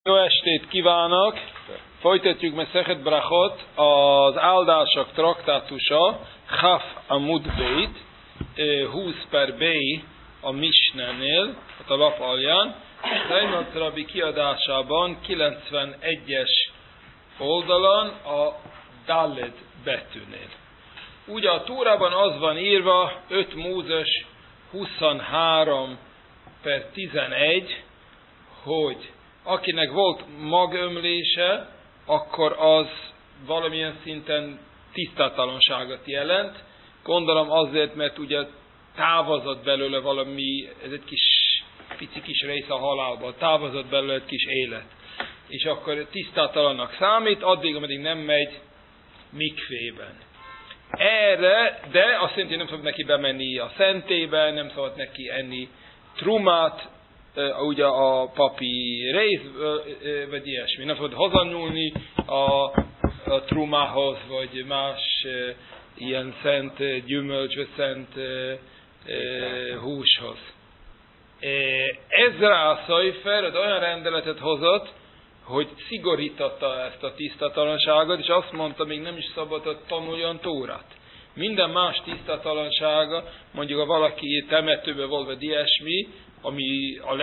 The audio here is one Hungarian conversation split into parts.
Jó estét kívánok! Folytatjuk Mesechet Brachot, az áldások traktátusa, Chaf Amud Beit, 20 per B a Mishnah-nél, a lap alján, Reinhold Rabbi kiadásában 91-es oldalon a Daled betűnél. Ugye a Tórában az van írva, 5 Mózes 23 per 11, hogy akinek volt magömlése, akkor az valamilyen szinten tisztátalanságot jelent. Gondolom azért, mert ugye távozott belőle valami, ez egy pici kis rész a halálban, távozott belőle egy kis élet. És akkor tisztátalannak számít, addig, ameddig nem megy mikvében. Erre, de azt jelenti, hogy nem szabad neki bemenni a szentébe, nem szabad neki enni trumát, ugye a papi rész, vagy ilyesmi. Nem szabad hazanyúlni a trumához, vagy más ilyen szent gyümölcs, vagy szent húshoz. Ezra Szajfer olyan rendeletet hozott, hogy szigorította ezt a tisztatalanságot, és azt mondta, még nem is szabad, hogy tanuljon Tórát. Minden más tisztatalansága, mondjuk ha valaki temetőbe volt, vagy ilyesmi, ami a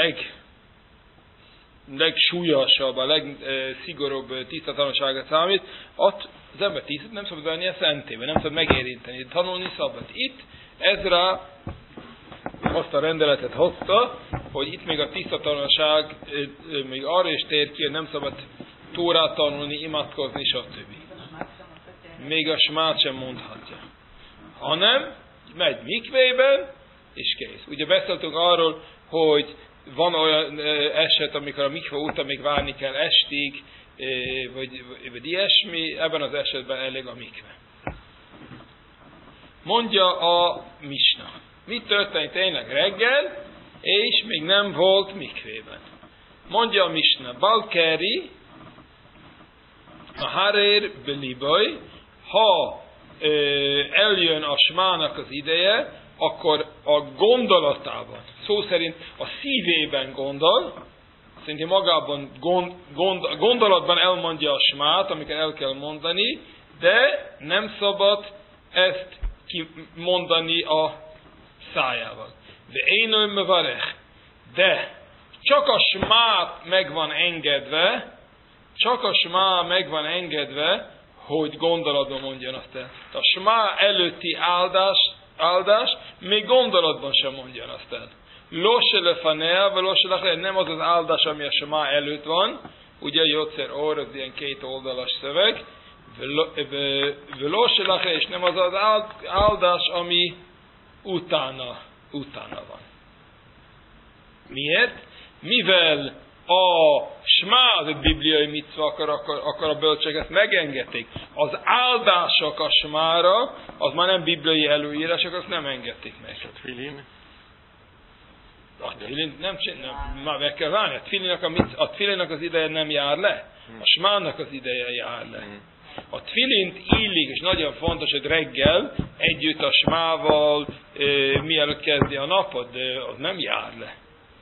legsúlyosabb, a legszigorúbb tisztatalanságot számít, ott az ember nem szabad venni a szentébe, nem szabad megérinteni, tanulni szabad. Itt Ezra azt a rendeletet hozta, hogy itt még a tisztatalanság még arra is tér ki, hogy nem szabad Tórát tanulni, imádkozni, stb. Még a smát sem mondhatja. Hanem megy mikvében, és kész. Ugye beszéltünk arról, hogy van olyan eset, amikor a mikve után még várni kell estig, vagy ilyesmi, ebben az esetben elég a mikve. Mondja a Misna. Mi történt tényleg reggel, és még nem volt mikvében. Mondja a Misna. Balkeri, a harér belibaj, ha eljön a smának az ideje, akkor a gondolatában, szó szerint a szívében gondol, szerintem magában gondolatban elmondja a smát, amiket el kell mondani, de nem szabad ezt kimondani a szájával. De én mevarech. De csak a smát meg van engedve, hogy gondolatban mondjon azt el. A smá előtti áldás még gondolatban sem mondjon azt el. Lose lefanea, lose lachel, nem az az áldás, ami a smá előtt van, ugye Jótszer Or, az ilyen 2 oldalas szöveg, lose lachel, és nem az az áldás, ami utána van. Miért? Mivel a smá az egy bibliai micva, akkor a bölcsek ezt megengedték. Az áldások a smára, az már nem bibliai előírások, azt nem engedték meg. A tfilin? A tfilin nem, már meg kell várni. A tfilinnak az ideje nem jár le. A smának az ideje jár le. A tfilint illik, és nagyon fontos, hogy reggel együtt a smával mielőtt kezdi a napot, de az nem jár le.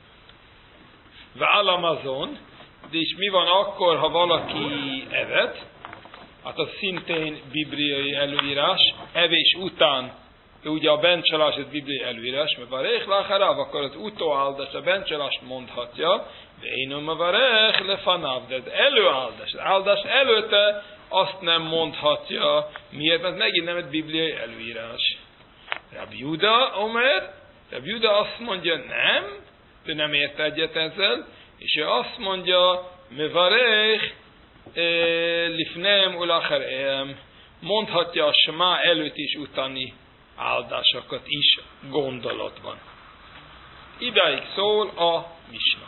Válamazon, de is mi van akkor, ha valaki evett? Hát az szintén bibliai előírás. Evés után, ugye a bencsalás ez bibliai előírás, mert varech lacharáv, akkor az utóáldás, a bencsalást mondhatja, de én varech lefanav, de az előáldás, az áldás előtte azt nem mondhatja. Miért? Mert megint nem egy bibliai előírás. Rabbi Juda Omer, Rabbi Juda azt mondja, nem, ő nem ért egyet ezzel, és ő azt mondja, mevarech lifnem ulachareem, mondhatja a smá előtt és utáni áldásokat is gondolatban. Idáig szól a Misna.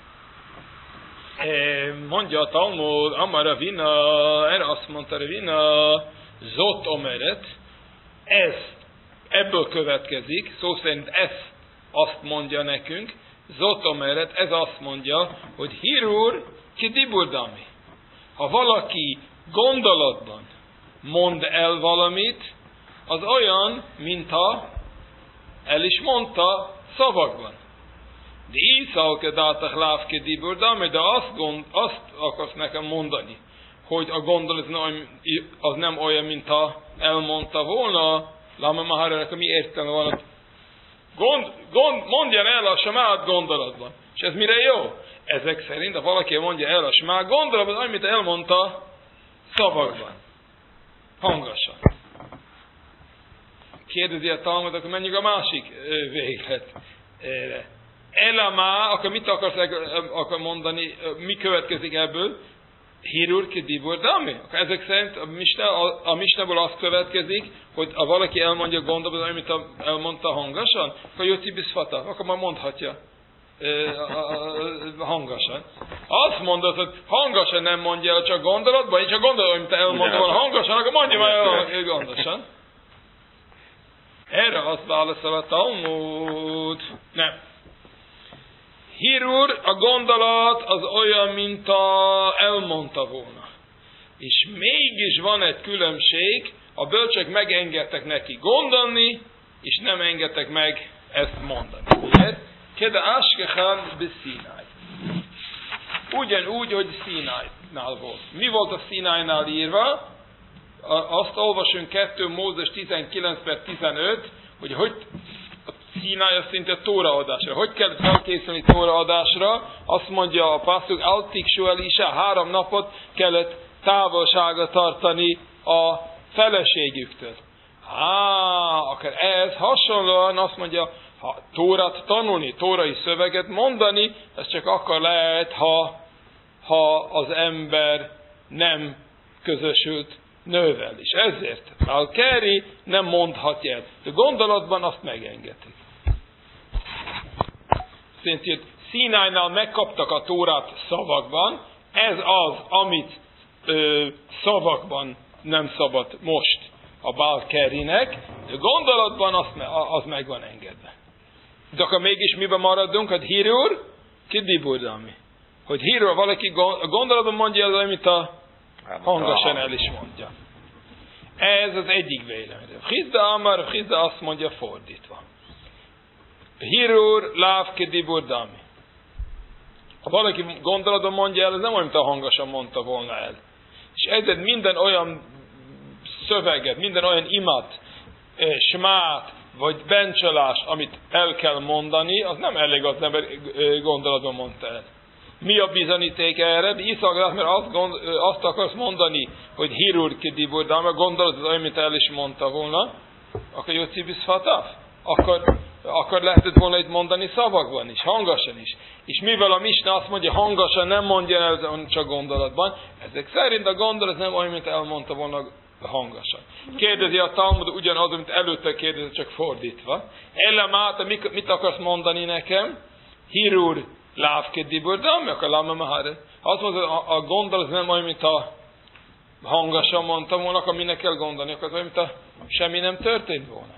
Mondja a Talmud, Amar Ravina, erre azt mondta Ravina, Zot Omeret, ebből következik, szó szerint ezt azt mondja nekünk, Zot Omeret, ez azt mondja, hogy Hirur ki diburdami. Ha valaki gondolatban mond el valamit, az olyan, mintha el is mondta szavakban. De iszalke dátach lávke diburdame, de azt akarsz nekem mondani, hogy a gondolat az nem olyan, mint ha elmondta volna, láma mahárának, mi értelme van. Mondja el a smát gondolatban. És ez mire jó? Ezek szerint, ha valaki mondja el a smát gondolatban, amit elmondta szavakban. Hangosan. Kérdezi a Talmud, akkor menjünk a másik végletre. Elamá, akkor mit akar mondani, mi következik ebből? Hirur ki diburdami? Akkor ezek szerint a misnából az következik, hogy ha valaki elmondja gondolat, amit elmondta hangosan, akkor Jóci Biszfata, akkor már mondhatja hangosan. Azt mondod, hogy hangosan nem mondja el csak gondolatban, és a gondolat, amit elmondta volna hangosan, akkor mondja már gondosan. Erre azt válaszol a Talmud. Nem. Hirur, a gondolat az olyan, mint elmondta volna. És mégis van egy különbség, a bölcsek megengedtek neki gondolni, és nem engedtek meg ezt mondani. Miért? Kede áskechán be Színáj. Ugyanúgy, hogy Színájnál volt. Mi volt a Színájnál írva? Azt olvasunk 2 Mózes 19/15, hogy a Színáj az szinte tóraadásra. Hogy kell felkészülni tóraadásra? Azt mondja a passzuk, Altik Suelisha, 3 napot kellett távolságra tartani a feleségüktől. Akkor ez hasonlóan azt mondja, ha Tórát tanulni, tórai szöveget mondani, ez csak akkor lehet, ha az ember nem közösült nővel. És ezért Al-Keri nem mondhatja el. De gondolatban azt megengedték. Szerint Színájnál megkaptak a Tórát szavakban, ez az, amit szavakban nem szabad most a Bál-Kerinek, de gondolatban az meg van engedve. De akkor mégis miben maradunk? Hát Hirur, ki diburdami. Hogy Hirur valaki gondolatban mondja el, amit a hangosan el is mondja. Ez az egyik vélemény. Chizda Amar, Chizda azt mondja fordítva. Hirur, láv ki diburdami. Ha valaki gondolatban mondja el, ez nem olyan, mint a hangosan mondta volna el. És ezért minden olyan szöveget, minden olyan imat, smát, vagy bencsolás, amit el kell mondani, az nem elég, az nem gondolatban mondta el. Mi a bizonyíték erre? Iszak, mert azt akarsz mondani, hogy Hirur ki diburdami, a gondolat az olyan, mint el is mondta volna, akkor Jóci Biszfataf? Akkor lehetett volna itt mondani szavakban is, hangosan is. És mivel a Misna azt mondja, hangosan nem mondja el csak gondolatban, ezek szerint a gondolat nem olyan, mint elmondta volna hangosan. Kérdezi a Talmud ugyanaz, mint előtte kérdezi, csak fordítva. Ellemáta, mit akarsz mondani nekem? Hirur lávke diburdam, akkor láma mahare. Azt mondod, a gondolat nem olyan, mint a hangosan mondtam volna, akkor minek kell gondolni, akkor olyan, mint a semmi nem történt volna.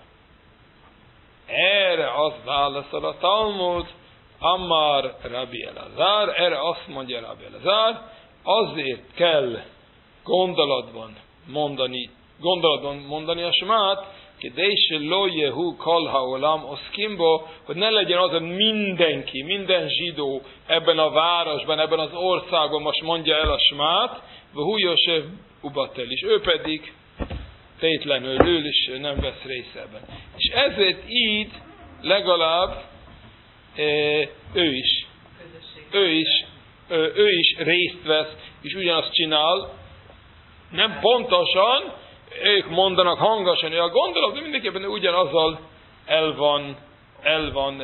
Erre az válaszol a Talmud, Ammar Rabbi Elazar, erre azt mondja Rabbi Elazar, azért kell gondolatban mondani a smát, kedése lo jehu kol haolam oszkimbo, hogy ne legyen az, hogy mindenki, minden zsidó ebben a városban, ebben az országban most mondja el a smát, vhu Yosef ubatel is, ő pedig tétlenül, ő is nem vesz részt ebben. És ezért így legalább ő is részt vesz, és ugyanazt csinál, nem pontosan, ők mondanak hangosan, a gondolat, de mindenképpen ugyanazzal el van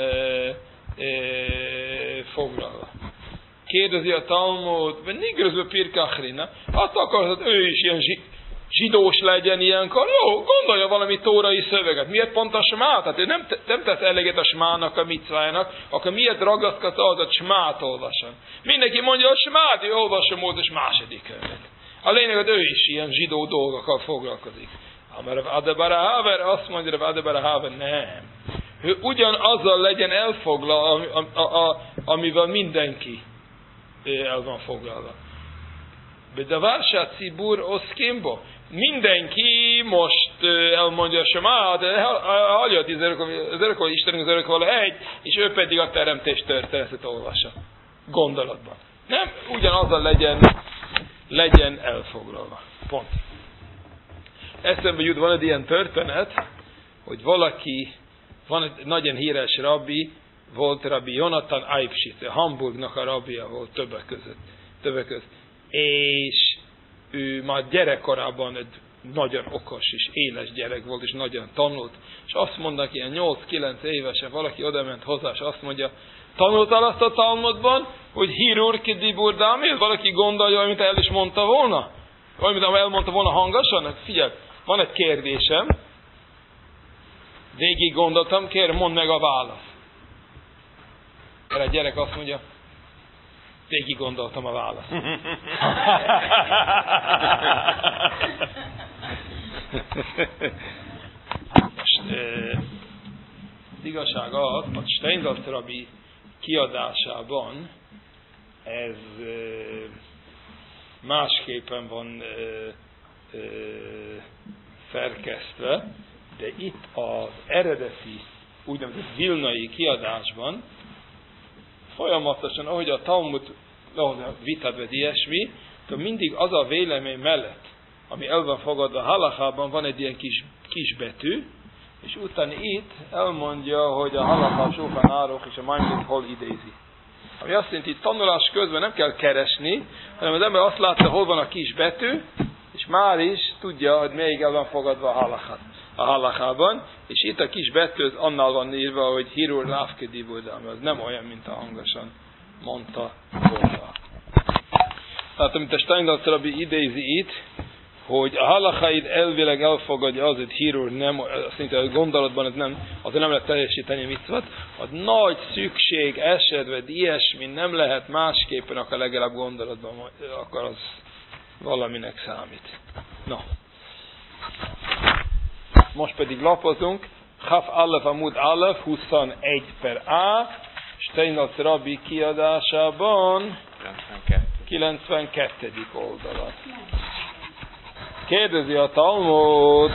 foglalva. Kérdezi a Talmud, vagy nigröző pirkachrina, azt akarod, hogy ő is ilyen zsidós legyen ilyenkor, jó, gondolja valami tórai szöveget. Miért pont a smát? Hát ő nem tesz eleget a smának, a micvájának, akkor miért ragaszkodsz az, hogy smát olvasson? Mindenki mondja, hogy smát, ő olvassa Mózes második könyvet. A lényeg, hogy ő is ilyen zsidó dolgokkal foglalkozik. Mert Adebara Haver azt mondja, hogy Adebara Haver nem. Ő ugyanazzal legyen elfoglalva, amivel mindenki el van foglalva. De Vársa Cibur Oszkimbo. Mindenki most elmondja a Semát, hagyja az örökkévaló Istenünk az örökkévaló egy, és ő pedig a teremtés történetet olvassa. Gondolatban. Nem ugyanazzal legyen elfoglalva. Pont. Eszembe jut, van egy ilyen történet, hogy valaki, van egy nagyon híres rabbi, volt rabbi Jonathan Eibschitz, Hamburgnak a rabbija volt többek között. És ő már gyerekkorában egy nagyon okos és éles gyerek volt, és nagyon tanult. És azt mondnak, ilyen 8-9 évesen valaki odament hozzá, és azt mondja, tanultál azt a Talmudban, hogy hírur ki dibur dámél? Valaki gondolja, amit el is mondta volna? Amit elmondta volna hangosan? Figyelj, van egy kérdésem, végig gondoltam, kérem, mondd meg a választ. Erre a gyerek azt mondja, végig gondoltam a választ. Most igazság az, a Steinsaltz rabbi kiadásában ez másképpen van szerkesztve, de itt az eredeti úgynevezett vilnai kiadásban folyamatosan, ahogy a Talmud vitad vagy ilyesmi, akkor mindig az a vélemény mellett, ami el van fogadva a halachában, van egy ilyen kis betű, és utána itt elmondja, hogy a halacha, Shulchan Aruch és a Maimonides hol idézi. Ami azt jelenti, hogy tanulás közben nem kell keresni, hanem az ember azt látta, hol van a kis betű, és már is tudja, hogy melyik el van fogadva a halachában, és itt a kis betű az annál van írva, hogy Hirur Lávke Diburdám, az nem olyan, mint a hangosan mondta volna. Tehát amit a Steinsaltz rabbi idézi itt, hogy a halachaid elvileg elfogadja az, hogy Hirur nem, szinte a gondolatban ez nem, azért nem lehet teljesíteni mitzvat, a nagy szükség eset, vagy ilyesmi nem lehet másképpen, akkor legalább gondolatban, akkor az valaminek számít. No. Most pedig lapozunk, Chaf Alef Amud Alef 21 per A, Steinsaltz rabbi kiadásában 92. oldalat. Kérdezi a Talmud,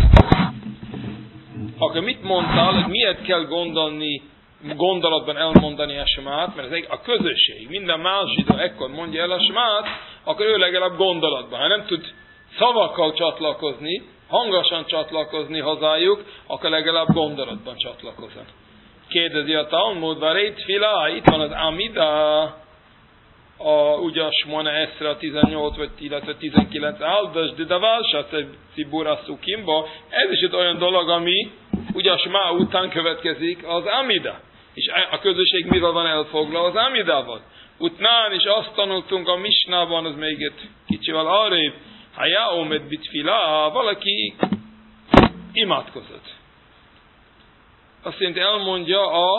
akkor mit mondtál, hogy miért kell gondolatban elmondani a Semát, mert ez a közösség, minden más zsidó ekkor mondja el a Semát, akkor ő legalább gondolatban. Ha nem tud szavakkal csatlakozni, hangosan csatlakozni hozzájuk, akkor legalább gondolatban csatlakozon. Kérdezi a Talmud, Varét Fila, itt van az Amida, ugye a Smona Eszre a 18 vagy illetve 19 áldas, de Daválsat Cibura Szukimba, ez is egy olyan dolog, ami ugye a Smá után következik az Amida. És a közösség mivel van elfoglalva? Az Amidával. Utnán is azt tanultunk a Misnában, az még egy kicsivel arrébb, ha jaomed bitfila, valaki imádkozott. Azt jelenti elmondja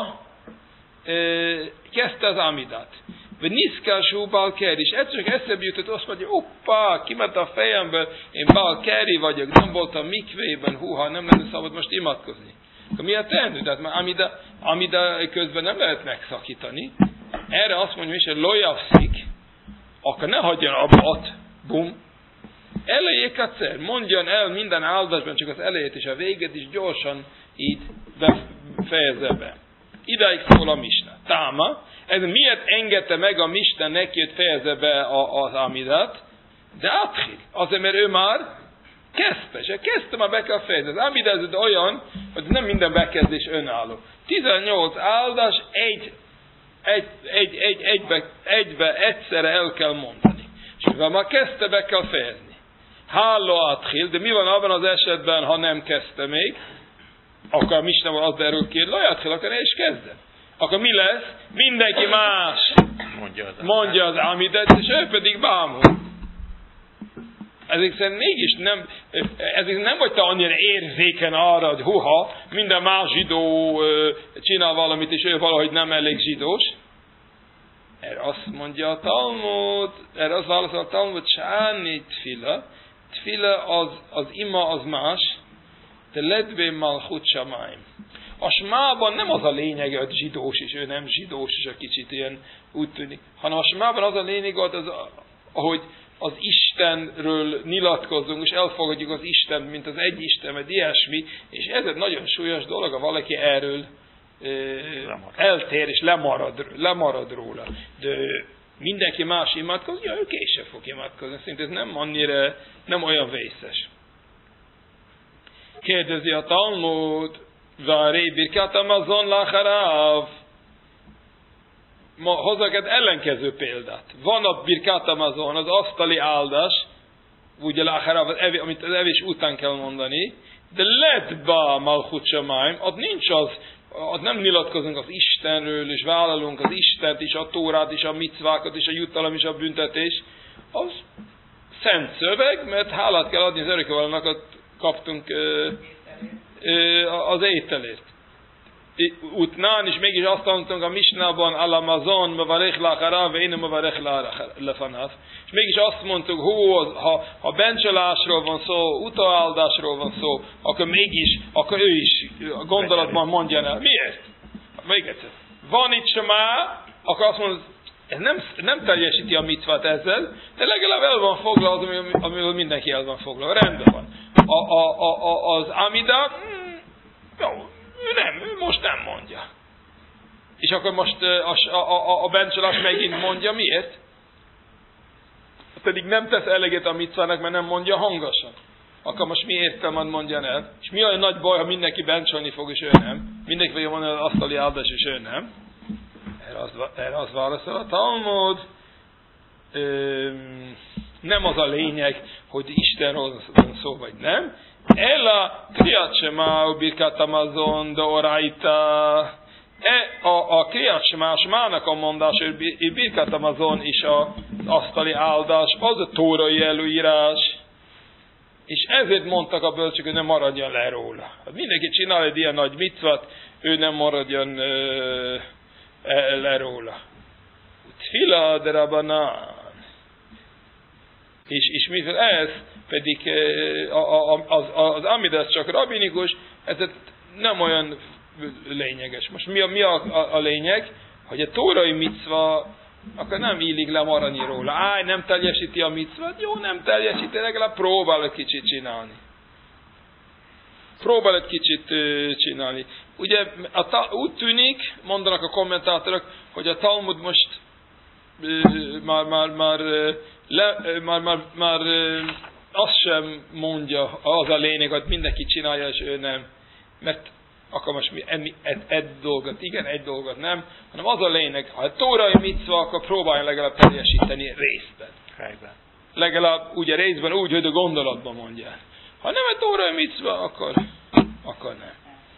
kezdte az Amidát. Vagy niszkású Balkeri, és egyszer csak eszebe jutott, azt mondja, hoppá, kiment a fejemből, én Balkeri vagyok, nem voltam mikvében, húha, nem lenne szabad most imádkozni. Akkor mi a teendő? Tehát már Amida közben nem lehet megszakítani. Erre azt mondja is, hogy lojavszik, akkor ne hagyjon abba, bum. Elejék egyszer, mondjon el minden áldásban, csak az elejét és a végét is gyorsan így fejezze be. Idáig szól a Misna. Táma, ez miért engedte meg a Misna neki, hogy fejezze be az Amidát? De Atchil. Azért, mert ő már kezdte, és kezdte már be kell fejezni. Az Amida ez olyan, hogy nem minden bekezdés önálló. 18 áldás egybe egyszerre el kell mondani. És mivel már kezdte, be kell fejezni. Háló Atchil, de mi van abban az esetben, ha nem kezdte még? Akkor a Misnában az derül ki, Lajatchil, akkor ne is kezdem. Akkor mi lesz? Mindenki más mondja az Amidet, és ő pedig bámul. Ezek szerint mégis nem vagy te annyira érzéken arra, hogy huha, minden más zsidó csinál valamit, és ő valahogy nem elég zsidós. Erre azt mondja a Talmud, erre azt válaszol a Talmud, sáni tfila. Tfila az ima az más, de ledvén malchut samáim. A smában nem az a lényeg, hogy zsidós, és ő nem zsidós, és a kicsit ilyen úgy tűnik, hanem a smában az a lényeg, hogy az Istenről nyilatkozunk, és elfogadjuk az Istent, mint az egy Isten, vagy ilyesmi, és ez egy nagyon súlyos dolog, ha valaki erről eltér, és lemarad róla. De mindenki más imádkozik, ja, ő később fog imádkozni. Szerintem ez nem olyan vészes. Kérdezi a Talmud, Váré Birkat Hamazon Lacharav. Ma hozzak egy ellenkező példát. Van a Birkat Hamazon, az asztali áldás, ugye Lacharav, amit az evés után kell mondani, de ledba Malchut Shamayim, ott nincs az, ott nem nyilatkozunk az Istenről, és vállalunk az Istent is, a Tórát is, a micvákat is, a jutalom is, a büntetés. Az szent szöveg, mert hálát kell adni az örökkévalónak, kaptunk az ételért. Utnán is mégis azt mondtunk a Mishnában, Alamazon, Mavarech Lacharav, én Mavarech Lefanav. És mégis azt mondtuk, ha bencsolásról van szó, utaáldásról van szó, akkor ő is gondolatban mondja el. Miért? Még egyszer. Van itt sem már, akkor azt mondod, ez nem teljesíti a mitzvát ezzel, de legalább el van foglalva, amivel mindenki el van foglalva. Rendben van. Az Amida, jó, ő most nem mondja. És akkor most a bencsolás megint mondja, miért? Pedig nem tesz eleget a mitzvának, mert nem mondja hangosan. Akkor most mi értelme mondja el? És mi olyan nagy baj, ha mindenki bencsolni fog, és ő nem? Mindenki fogja mondani az asztali áldás, és ő nem? Erre az válaszol a Talmud. Nem az a lényeg, hogy Istenről van szó, vagy nem. Ella Kriyat Shema Birkat Hamazon de Oraita. A Kriyat Shema-nak a mondás, hogy Birkat Hamazon is az asztali áldás, az a tórai előírás. És ezért mondtak a bölcsök, hogy nem maradjon le róla. Mindenki csinál egy ilyen nagy micvat, ő nem maradjon le róla. Tfila de Rabbanán. És mivel ez pedig az Amidas csak rabinikus, ez nem olyan lényeges. Most mi a lényeg? Hogy a tórai micva, akkor nem illik lemaradni róla. Nem teljesíti a micvát, jó, nem teljesíti, legalább próbál egy kicsit csinálni. Ugye úgy tűnik, mondanak a kommentátorok, hogy a Talmud most már azt sem mondja, az a lényeg, hogy mindenki csinálja, és ő nem. Mert akkor most egy dolgot igen, egy dolgot nem, hanem az a lényeg, ha a tórai micva, akkor próbáljon legalább teljesíteni részben. Legalább ugye részben úgy, hogy a gondolatban mondja. Ha nem egy tórai micva, akkor nem.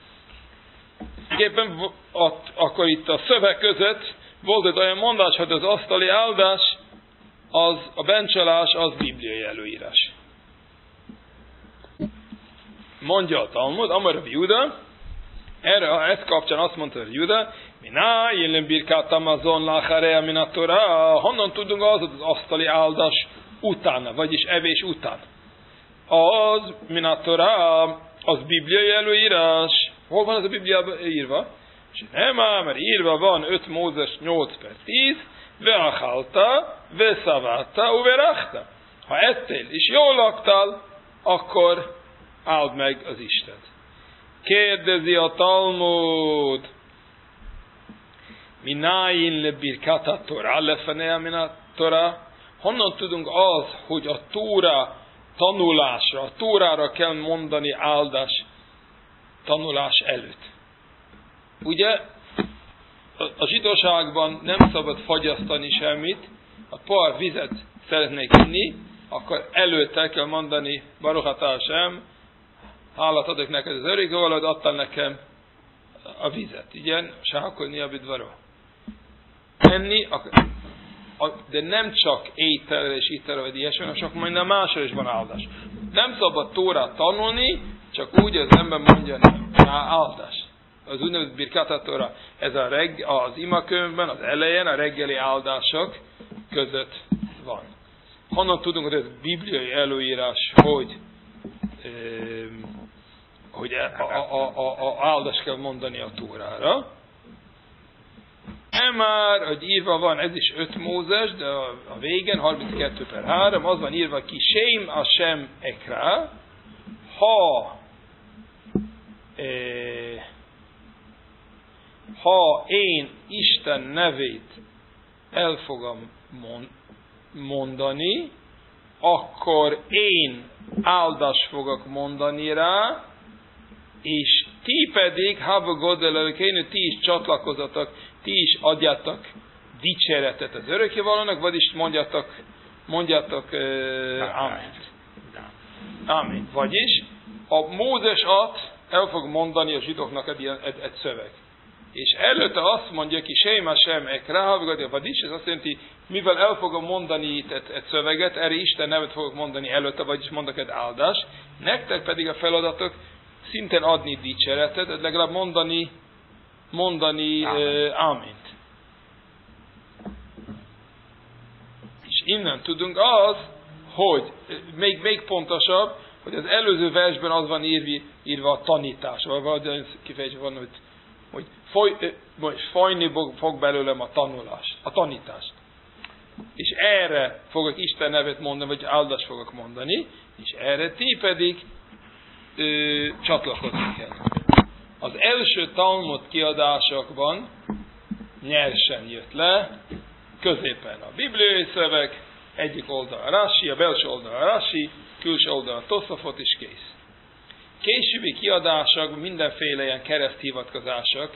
Éppen akkor itt a szöveg között volt egy olyan mondás, hogy az asztali áldás, a bencsolás, az bibliai előírás. Mondja a Talmud, Amar Rabbi Juda, ezt kapcsán azt mondta Rabbi Juda, Miná, jelen Birkat Hamazon Lacharea Minat Torah, honnan tudunk az asztali áldás utána, vagyis evés után? Az Minat Torah, az bibliai előírás. Hol van az a Bibliában írva? És nem ám, mert írva van 5 Mózes 8/10, veachalta, veszavata, uverachta. Ha ettél és jól laktál, akkor áld meg az Istent. Kérdezi a Talmud, Mináin le birkat Torah lefanea minat Torah. Honnan tudunk az, hogy a Tóra tanulásra, a Tórára kell mondani áldás tanulás előtt? Ugye a zsidóságban nem szabad fagyasztani semmit, ha pohár vizet szeretnék inni, akkor előtte kell mondani Baruch atah Hashem, hálát adok neked az örökkévalód, adtál nekem a vizet. Igen, sákolni a bidvaró. Enni, de nem csak ételre és italra, vagy ilyesmi, hanem csak minden másra is van áldás. Nem szabad Tórát tanulni, csak úgy az ember mondja, áldás. Az úgynevezett Birkat Torah, ez az imakönyvben, az elején a reggeli áldások között van. Honnan tudunk, hogy ez bibliai előírás, hogy áldást kell mondani a Tórára? már, hogy írva van, ez is 5 Mózes, de a végén, 32/3, az van írva ki, Shem Hashem Ekra, ha én Isten nevét el fogom mondani, akkor én áldást fogok mondani rá, és ti pedig, ti is csatlakozatok, ti is adjátok dicséretet az örökkévalónak, vagyis mondjátok Amen. Amen. Vagyis a Mózes el fog mondani a zsidóknak egy szöveg. És előtte azt mondja ki, Shem Hashem Ekra, vagyis ez azt jelenti, mivel el fogom mondani itt egy szöveget, erre Isten nevet fogok mondani előtte, vagyis mondok egy áldást, nektek pedig a feladatok szintén adni dicséretet, legalább mondani Áment. És innen tudunk hogy még pontosabb, hogy az előző versben az van írva a tanítás, vagy kifejezve van, hogy folyni fog belőlem a tanítást. És erre fogok Isten nevet mondani, vagy áldást fogok mondani, és erre ti pedig csatlakozni kell. Az első Talmud kiadásokban nyersen jött le, középen a bibliai szöveg, egyik oldal a Rashi, a belső oldal a Rashi, külső oldal a Toszafot, és kész. Későbbi kiadások, mindenféle ilyen kereszthivatkozások,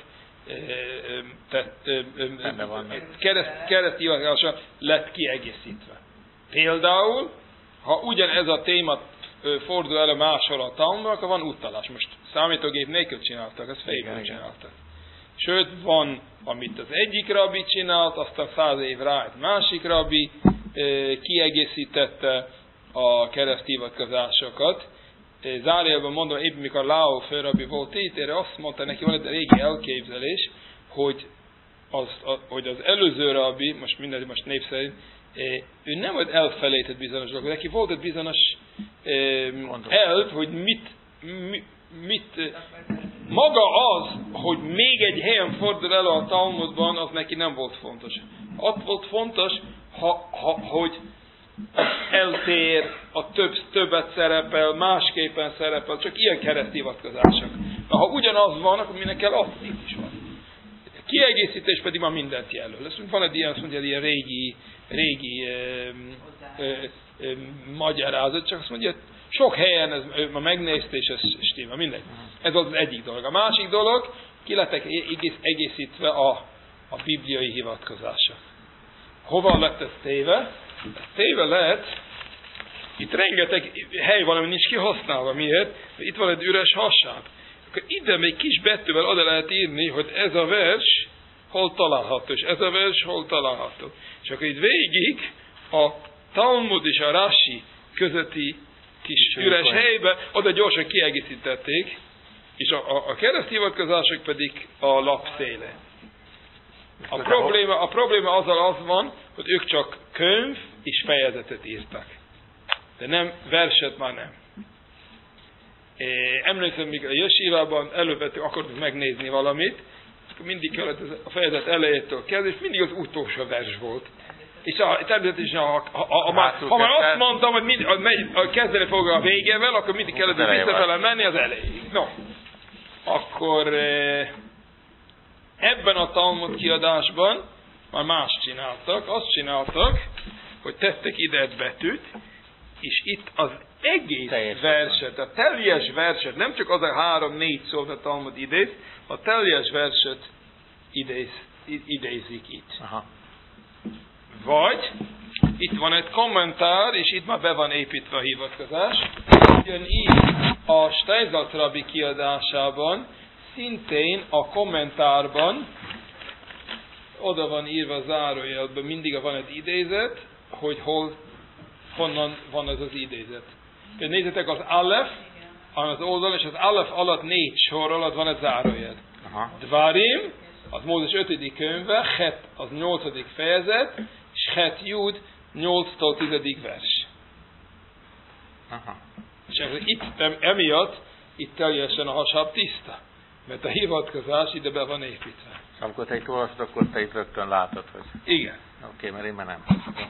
kereszthivatkozások lett kiegészítve. Például, ha ugyanez a téma fordul elő máshol a Talmudban, akkor van utalás. Most számítógép nélkül csináltak, ezt fejében csináltak. Sőt, van, amit az egyik rabbi csinált, aztán 100 év rá egy másik rabbi kiegészítette a kereszthivatkozásokat. Zárójelben mondom, épp mikor Láó főrabbi volt itt, erre azt mondta, neki van egy régi elképzelés, hogy az előző rabbi, most név szerint, ő nem volt elfelejtett bizonyos dolgok, neki volt egy bizonyos elv, hogy maga az, hogy még egy helyen fordul elő a Talmudban, az neki nem volt fontos. Ott volt fontos, hogy eltér, a többet szerepel, másképpen szerepel, csak ilyen kereszthivatkozások. Ha ugyanaz van, akkor minek kell az is van. A kiegészítés pedig már mindent jelöl. Van egy ilyen, azt mondja, ilyen régi magyarázat, csak azt mondja, sok helyen ez ma megnézte, és ez stimmel, mindegy. Ez az egyik dolog. A másik dolog, ki lettek egészítve a bibliai hivatkozások. Hova lett ez téve? Téve lehet, itt rengeteg hely valami nincs kihasználva. Miért? Itt van egy üres hasáb. Akkor ide még kis betűvel oda lehet írni, hogy ez a vers hol található, és ez a vers hol található. És akkor itt végig a Talmud és a Rashi közötti kis üres helybe, oda gyorsan kiegészítették, és a kereszthivatkozások pedig a lap széle. A probléma azzal az van, hogy ők csak könyv és fejezetet írtak. De nem, verset már nem. Emlékszem, míg a jesívában előbb akartuk megnézni valamit, akkor mindig kellett a fejezet elejétől kezdeni, és mindig az utolsó vers volt. És természetesen, ha már azt mondtam, hogy kezdeni fog a végével, akkor mindig kellett visszafele menni az elejéig. No, akkor ebben a Talmud kiadásban már más csináltak. Azt csináltak, hogy tettek ide egy betűt, és itt az egész verset, a teljes verset, nem csak az a 3-4 szót a Talmud idéz, a teljes verset idézik itt. Aha. Vagy itt van egy kommentár, és itt már be van építve a hivatkozás. Ugyanígy a Steinsaltz rabbi kiadásában szintén a kommentárban oda van írva a zárójelben, mindig van egy idézet, hogy honnan van ez az idézet. Nézzétek az Aleph az oldalon, és az Aleph alatt 4 sor alatt van egy zárójel. Dvarim, az Mózes 5. könyve, Het az 8. fejezet, és Het Jud 8-tól 10. vers. Aha. És itt emiatt itt teljesen a hasáb tiszta. Mert a hivatkozás ide be van építve. Amikor te itt olvasod, akkor te itt rögtön látod, hogy... Igen. Oké, mert én már nem.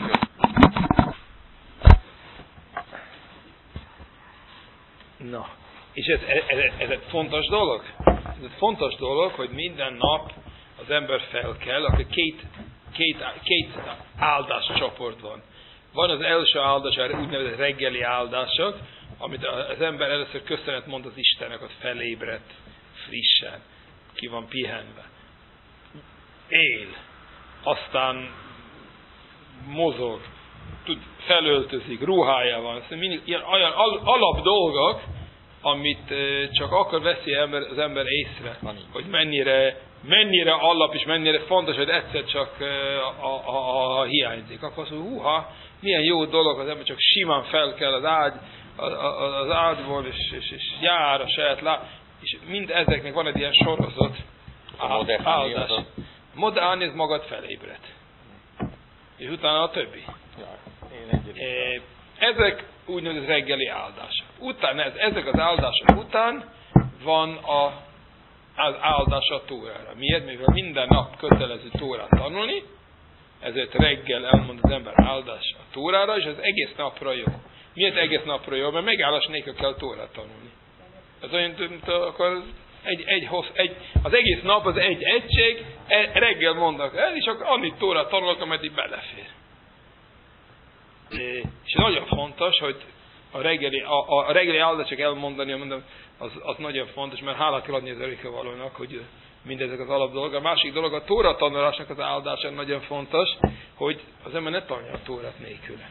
Na, és ez egy fontos dolog. Ez egy fontos dolog, hogy minden nap az ember fel kell, akkor két áldáscsoport van. Van az első áldás, úgynevezett reggeli áldások, amit az ember először köszönet mond az Istennek, hogy felébredt frissen, ki van pihenve. Él, aztán mozog, felöltözik, ruhája van, ilyen alap dolgok, amit csak akkor veszi az ember észre, hogy mennyire alap és mennyire fontos, hogy egyszer csak hiányzik. Akkor azt mondja, milyen jó dolog, az ember csak simán fel kell az ágyból, és jár a saját és mind ezeknek van egy ilyen sorozat áldás. Modern ez magad felébred. És utána a többi. Ezek úgynevezett reggeli áldások. Utána, ezek az áldások után van az áldás a Tórára. Miért? Mivel minden nap kötelező Tórát tanulni, ezért reggel elmond az ember áldás a Tórára, és ez egész napra jó. Miért egész napra jó? Mert megállás nélkül kell Tórát tanulni. Ez olyan, akkor az egész nap az egy egység, reggel mondnak el, és akkor annyit Tórát tanulok, ameddig belefér. És nagyon fontos, hogy a reggeli áldások elmondani, az nagyon fontos, mert hálát kell adni az örökkévalónak, hogy mindezek az alap dolgok. A másik dolog, a Tóra tanulásnak az áldása nagyon fontos, hogy az ember ne tanulja a Tórát nélküle.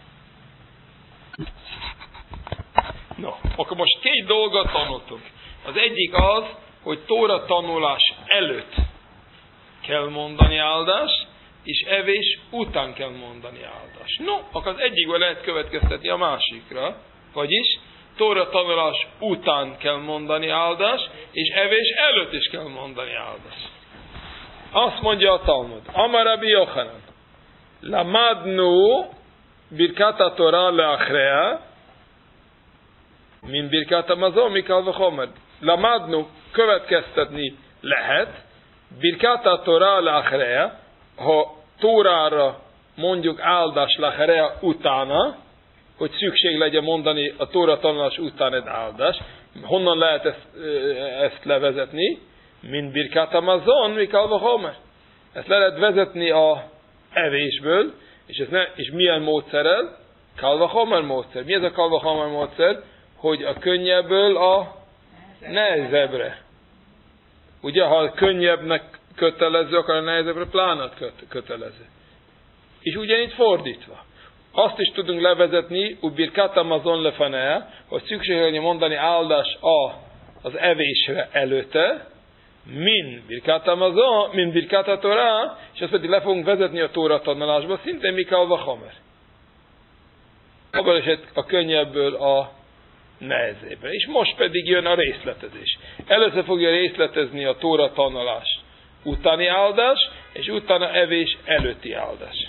No, akkor most két dolgot tanultunk. Az egyik az, hogy Tóra tanulás előtt kell mondani áldást, és evés után kell mondani áldást. No, akkor az egyikből lehet következtetni a másikra, vagyis Tóra tanulás után kell mondani áldást, és evés előtt is kell mondani áldást. Azt mondja a Talmud, Amar Rabbi Yochanan, Lamadnu birkat ha-Torah leachrea, min birkat hamazon mikal v'chomer. Lamadnu következtetni lehet, birkat ha-Torah leachrea, ha Tórára mondjuk áldás leachrea utána, hogy szükség legyen mondani a Tóra tanulás után egy áldás. Honnan lehet ezt levezetni? Min birkat hamazon mikal v'chomer. Ezt le lehet vezetni a evésből, és milyen módszerrel? Kal v'chomer módszer. Mi ez a kal v'chomer módszer? Hogy a könnyebből a nehezebbre. Ugye, ha a könnyebbnek kötelező, akkor a nehezebbre plánat kötelező. És ugyanígy fordítva. Azt is tudunk levezetni, birkat hamazon lefanea, hogy szükség legyen mondani áldás az evésre előtte, min birkat hamazon, min birkat ha-Torah, és ezt pedig le fogunk vezetni a Tóra tanulásba, szintén mikal v'chomer. Abban is a könnyebből a nehezébbre. És most pedig jön a részletezés. Először fogja részletezni a Tóra tanulás utáni áldás, és utána evés előtti áldás.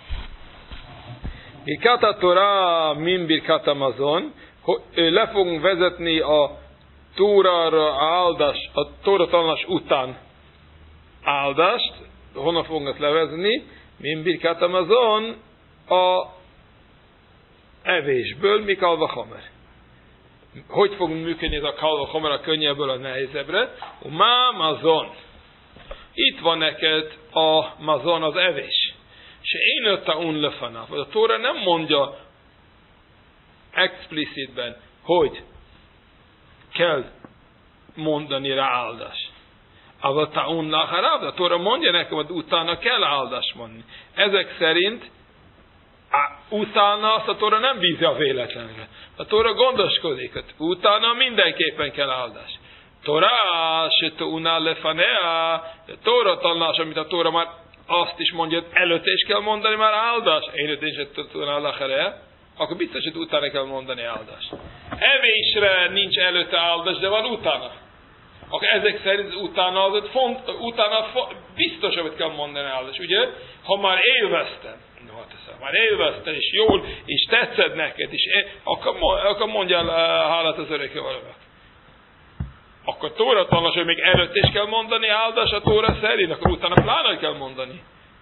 Birkat ha-Torah min birkat hamazon, le fogunk vezetni a Tórára áldás, a Tóra tanulás után áldást, honnan fogunk ezt levezetni? Min birkat hamazon a evésből, mikal v'chomer. Hogy fog működni ez a kal v'chomer a könnyebből a nehezebbre? Mazon. Itt van neked a mazon, az evés. Se én ötta unlefana. A Tóra nem mondja explicitben, hogy kell mondani rá áldás. Avata unlacharáv. A Tóra mondja nekem, hogy utána kell áldást mondani. Ezek szerint utána azt a Tóra nem bízja a véletlenre. A Tóra gondoskodik, hogy utána mindenképpen kell áldás. Tóra se tu'una lefanea, a Tóra tanulás, amit a Tóra már azt is mondja, hogy előtte is kell mondani már áldást, én is se tu'una lefanea, akkor biztos, hogy utána kell mondani áldást. Evésre nincs előtte áldás, de van utána. Akkor ezek szerint utána biztos, hogy kell mondani áldást. Ugye, ha már élveztem, már élveztem, és jól, és tetszed neked, és akkor mondjál hálát az örökkévalónak. akkor Tóra tanulás, hogy még előtt is kell mondani áldás a Tóra szerint, akkor utána pláne kell mondani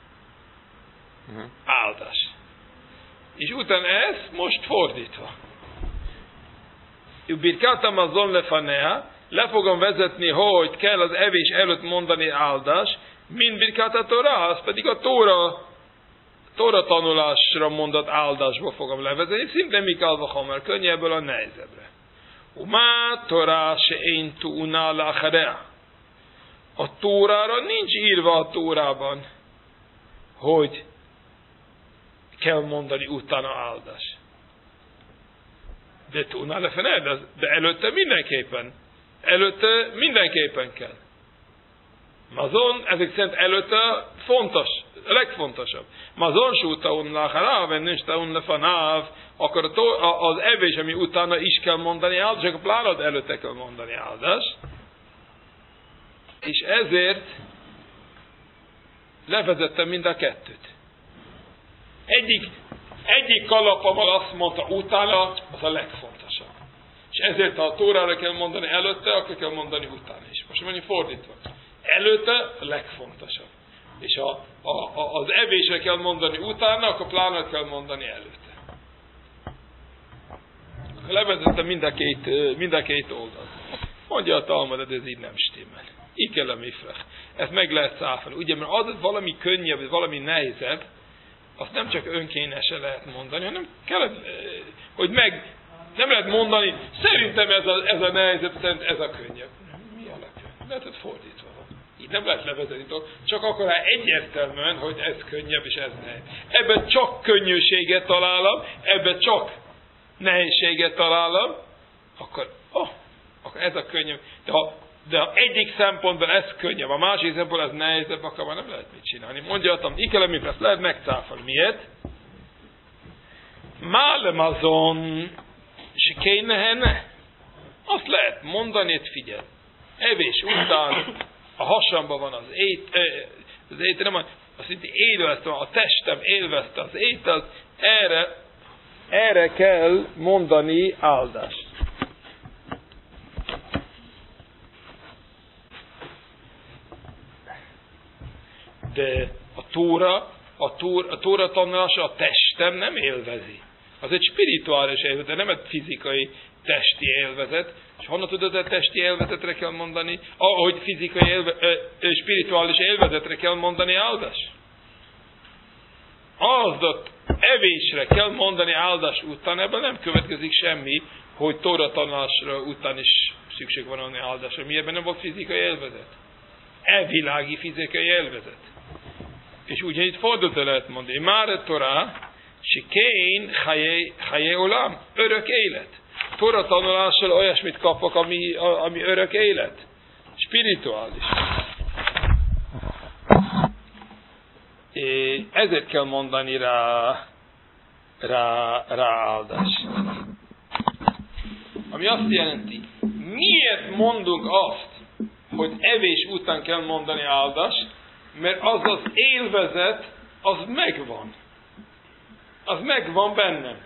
áldás. És utána ez most fordítva. Birkat hamazon lefanea, le fogom vezetni, hogy kell az evés előtt mondani áldás, mint Birkat a Tóra, az pedig a Tóra tanulásra mondott áldásba fogom levezetni, szinte Mikalva Homer, könnyebből a nehezebbre. Umá Tóra se én tu'una la'acharea. A Tórára nincs írva a Tórában, hogy kell mondani utána áldás. De tu'una lefene, de előtte mindenképpen kell. Mazon, ezek szerint előtte fontos, a legfontosabb. Mazon sútaun la'acharav, nincs taun lefanáv, akkor az evés, ami utána is kell mondani áldás, akkor pláne az előtte kell mondani áldás. És ezért levezettem mind a kettőt. Egyik kalapammal azt mondta utána, az a legfontosabb. És ezért, ha a Tórára kell mondani előtte, akkor kell mondani utána is. Most mondjuk fordítva. Előtte a legfontosabb. És az evésre kell mondani utána, akkor pláne kell mondani előtte. Levezettem mind a két oldalt. Mondja a Talmud, de ez így nem stimmel. Így kell a mifrach. Ezt meg lehet cáfolni. Ugye, mert az valami könnyebb, valami nehezebb, azt nem csak önkénesen lehet mondani, hanem kellett, hogy nem lehet mondani, szerintem ez a nehezebb, szerintem ez a könnyebb. Mi a legkönnyebb? Lehet, hogy fordítva van. Így nem lehet levezetni, csak akkor egyértelműen, hogy ez könnyebb és ez nehéz. Ebben csak könnyűséget találom, ebben csak nehézséget találom, akkor ez a könnyebb. De ha egyik szempontból ez könnyebb, a másik szempontból ez nehezebb, akkor már nem lehet mit csinálni. Mondja, ikelem, ezt lehet megcáfolni. Miért? Málemazon, és kéne. Azt lehet mondani, figyelj. Evés után a hasamban van az étel, nem azt mondja, élvezte, a testem élvezte az ételt, erre kell mondani áldást. De a Tóra tanulása a testem nem élvezi. Az egy spirituális élvezet, de nem egy fizikai testi élvezet. És honnan tudod, hogy a testi élvezetre kell mondani, ahogy fizikai spirituális élvezetre kell mondani áldás? Az evésre kell mondani áldás után, ebből nem következik semmi, hogy Tóra tanulásra után is szükség van annyi áldásra. Miért nem volt fizikai élvezet? Elvilági fizikai élvezet. És ugyanígy fordítva lehet mondani. Már a Torá, sikén chayé olam, örök élet. Tóra tanulással olyasmit kapok, ami örök élet. Spirituális. Ezért kell mondani rá áldást. Ami azt jelenti, miért mondunk azt, hogy evés után kell mondani áldást, mert az élvezet, az megvan. Az megvan bennem.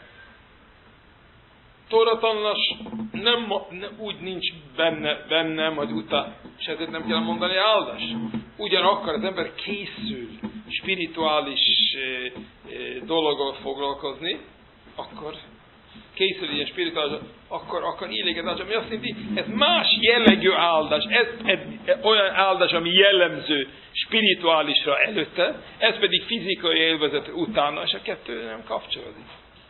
Tóra tanulás nem úgy nincs bennem, hogy utána, és ezért nem kell mondani áldás. Ugyanakkor az ember készül spirituális dologgal foglalkozni, akkor készül ilyen spirituális, akkor illéges, ami azt jelenti, ez más jellegű áldás, ez olyan áldás, ami jellemző spirituálisra előtte, ez pedig fizikai élvezet utána, és a kettő nem kapcsolódik.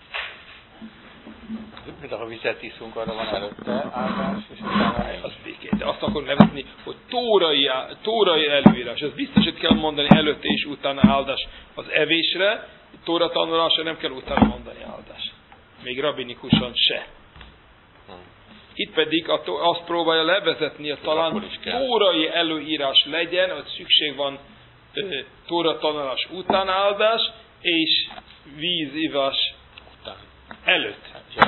Mint ha vizet iszunk, arra van előtte áldás, és utána az békét. De azt akarom nevezni, hogy tórai előírás. Ez biztos, hogy kell mondani előtte és utána áldás az evésre, Tóra tanulásra nem kell utána mondani áldás. Még rabinikusan se. Itt pedig azt próbálja levezetni, hogy talán tórai előírás legyen, hogy szükség van Tóra tanulás után áldás, és vízivás előtt.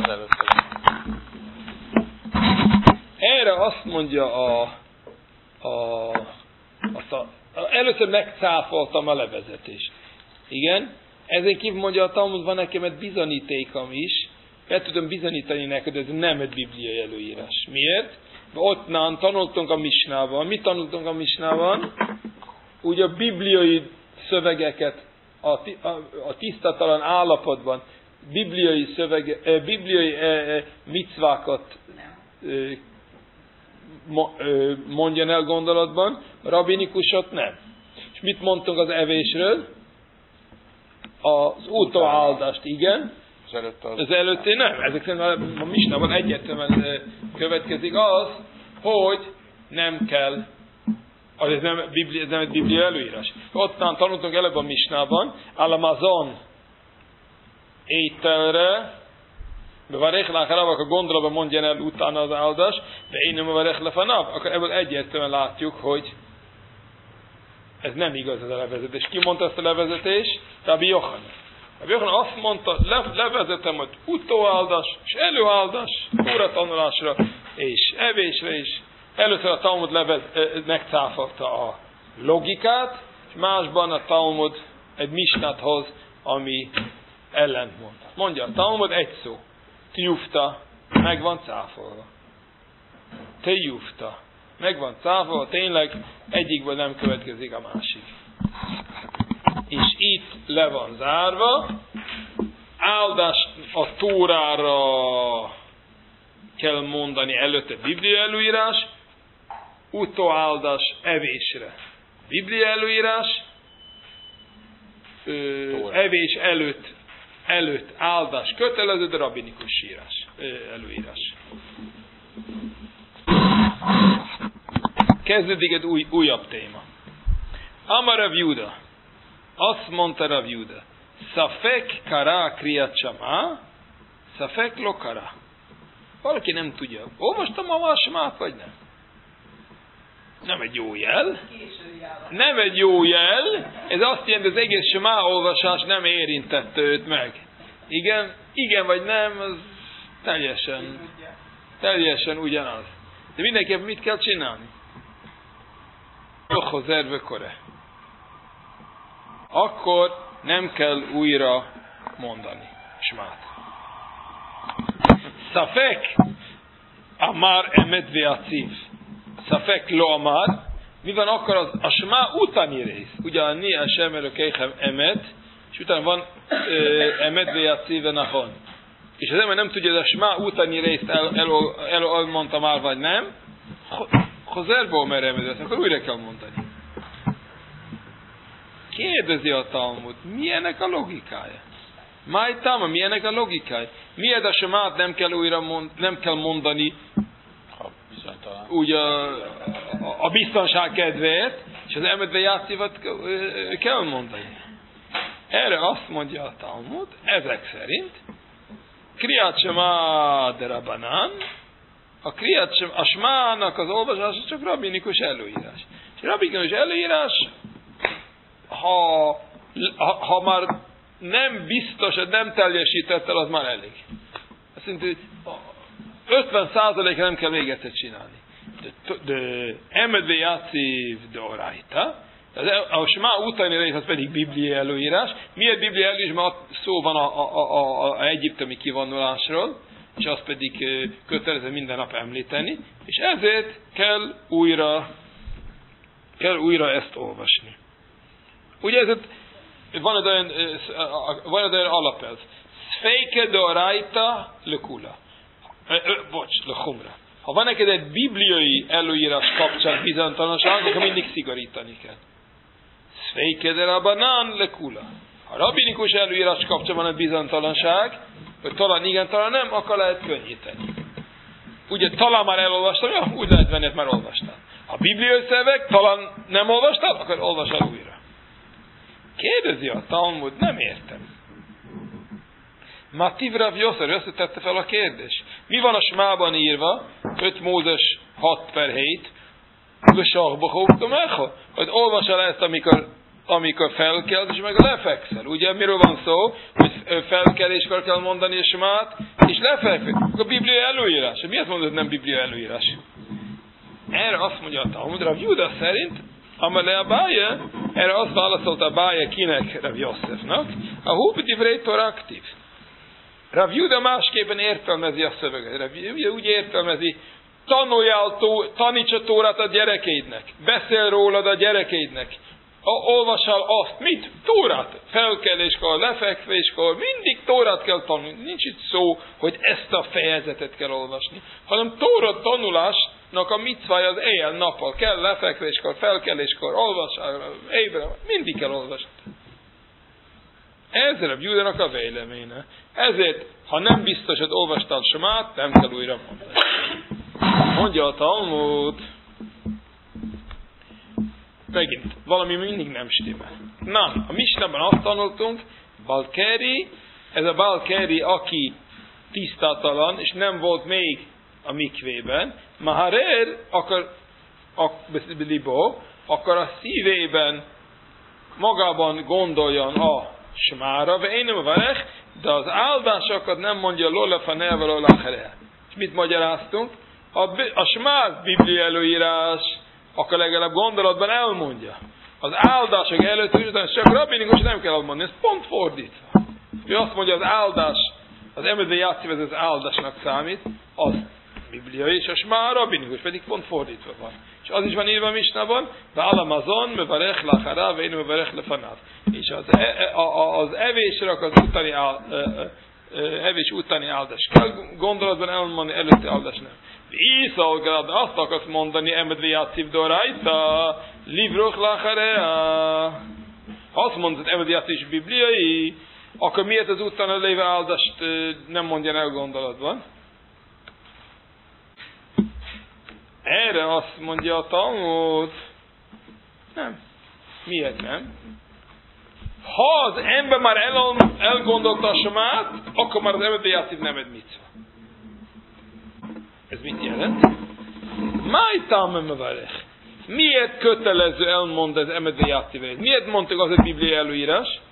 Erre azt mondja először megcáfoltam a levezetést. Igen? Ezen kívül mondja a Talmud, van nekem egy bizonyítékom is, el tudom bizonyítani neked, ez nem egy bibliai előírás. Miért? Ottnán tanultunk a Misnában. Mit tanultunk a Misnában? Úgy a bibliai szövegeket a tisztatalan állapotban, bibliai micvákat mondjon el gondolatban, rabinikusot nem. És mit mondtunk az evésről? Az utóáldást, igen. Az előtti nem. Ezek szerint a Misnában egyértelműen következik az, hogy nem kell, ez nem egy biblia előírás. Ott tanultunk előbb a Misnában, Alamazon ételre, bevarech láharav, akkor gondolatban mondja el utána az áldás, de én nem bevarech lefanav, akkor ebből egyértelműen látjuk, hogy ez nem igaz ez a levezetés. Ki mondta ezt a levezetést? Rabbi Yochanan. Rabbi Yochanan azt mondta, levezetem, hogy utóáldás és előáldás, Tóra tanulásra és evésre is. Először a Talmud megcáfolta a logikát, és másban a Talmud egy misnát hoz, ami ellentmond. Mondja a Talmud egy szó. Tjufta, meg van cáfolva. Tjufta, meg van cáfolva, tényleg egyikből nem következik a másik. És itt le van zárva, áldás a Tórára kell mondani előtte Biblia előírás, utóáldás evésre. Biblia előírás, evés előtt áldás kötelező, de rabinikus előírás. Kezdődik egy újabb téma. Amar Rav Juda. Azt mondta Rav Juda. Szafek kara kriyat shama, szafek lo kara. Valaki nem tudja. Olvastam ma a smát, vagy nem? Nem egy jó jel. Nem egy jó jel. Ez azt jelenti, hogy az egész smá olvasás nem érintette őt meg. Igen vagy nem, az teljesen ugyanaz. De mindenképpen mit kell csinálni? Akkor nem kell újra mondani smát. Szafek amar emet veaciv. Szafek lo amar. Mi van akkor a smá utáni rész? Ugye a ni Hashem Elokeichem emet, és utána van emet veaciv nachon. És az ember nem tudja, hogy a smá utáni részt elmondta már, vagy nem. Hozerból mer emet, akkor újra kell mondani. Kérdezi a Talmud, mi ennek a logikája? Májtáma, mi ennek a logikája? Miért a smát nem kell mondani úgy a biztonság kedvéért, és az emetve játszivat kell mondani? Erre azt mondja a Talmud, ezek szerint, Kriyat Shema de Rabbanan, a smának az olvasása csak rabinikus előírás. És rabinikus előírás, ha már nem biztos, hogy nem teljesített el, az már elég. Azt mondja, hogy 50%-ra nem kell még egyszer csinálni. De emedve játsziv de oraita, a smá utáni rész az pedig bibliai előírás. Miért bibliai előírás? Mert szó van a egyiptomi kivonulásról, és azt pedig kötelező minden nap említeni, és ezért kell újra ezt olvasni. Ugye ez van egy olyan alapelv. Szfejke de oraita lekula. Lechumra. Ha van neked egy bibliai előírás kapcsán bizonytalanság, akkor mindig szigorítani kell. Szfejke de rabbanan lekula. Ha rabinikus előírás kapcsán van egy bizonytalanság, hogy talán igen, talán nem, akkor lehet könnyíteni. Ugye talán már elolvastam, ja, úgy lehet venni, már olvastam. Ha bibliai szöveg, talán nem olvastad, akkor olvasd újra. Kérdezi a Talmud, nem értem. Mativ Rav Yosef összetette fel a kérdés. Mi van a smában írva? 5 Mózes 6/7. Hogy olvasol ezt, amikor felkelsz, és meg lefekszel. Ugye miről van szó? Hogy felkeléskor kell mondani a smát, és lefekszel. A bibliai előírás. Miért mondod, hogy nem bibliai előírás? Erre azt mondja a Talmud, Rav Juda szerint, amely a Báje, erre azt válaszolta a Báje kinek, Rav Yosefnak, a Hubdivrei Torah aktív. Rav Juda másképpen értelmezi a szöveget. Rav Juda úgy értelmezi, taníts a Tórát a gyerekeidnek, beszél rólad a gyerekeidnek, olvassál azt, mit? Tórát, felkeléskor, lefekvéskor, mindig Tórát kell tanulni. Nincs itt szó, hogy ezt a fejezetet kell olvasni, hanem Tóra tanulásnak a micvája az éjjel-nappal kell, lefekvéskor, felkeléskor, olvassál, ébren, mindig kell olvasni. Ez Reb Júdának a véleménye. Ezért, ha nem biztos, hogy olvastál Smát, nem kell újra mondani. Mondja a Talmud, megint, valami mindig nem stimmel. Na, a Misnában azt tanultunk, Balkeri, ez a Balkeri, aki tisztátalan, és nem volt még a mikvében, Maharer, akkor a szívében magában gondoljon a Smára, de az áldásokat nem mondja Lolefanel, Lolachere. És mit magyaráztunk? A Smá Biblia előírás, akkor legalább gondolatban elmondja. Az áldások előtt, csak rabbinikus nem kell elmondani, ez pont fordítva. Ő azt mondja, az áldás, az emlőző játszív, ez az áldásnak számít, az bibliai, és a Smá rabbinikus, pedig pont fordítva van. És az is van írva a Misnában, de alamazon, mevarech lachara, vein mevarech lefanáv. És az evésre, az utáni evés utáni áldás kell gondolatban elmondani, előtti áldás nem. Iszolgad, azt akarsz mondani, emedve játszív dorájta, livroch lacharea. Ha azt mondod, emedve játszív bibliai, akkor miért az utána lévő áldást nem mondja el gondolatban? Erre azt mondja a Talmud, nem. Miért nem? Ha az ember már elgondolta a Smát, akkor már az emedve játszív nem egy micva. Ez mit jelent? Miért kötelező elmondani az emedve játszívet? Miért mondtuk az a bibliai előírás?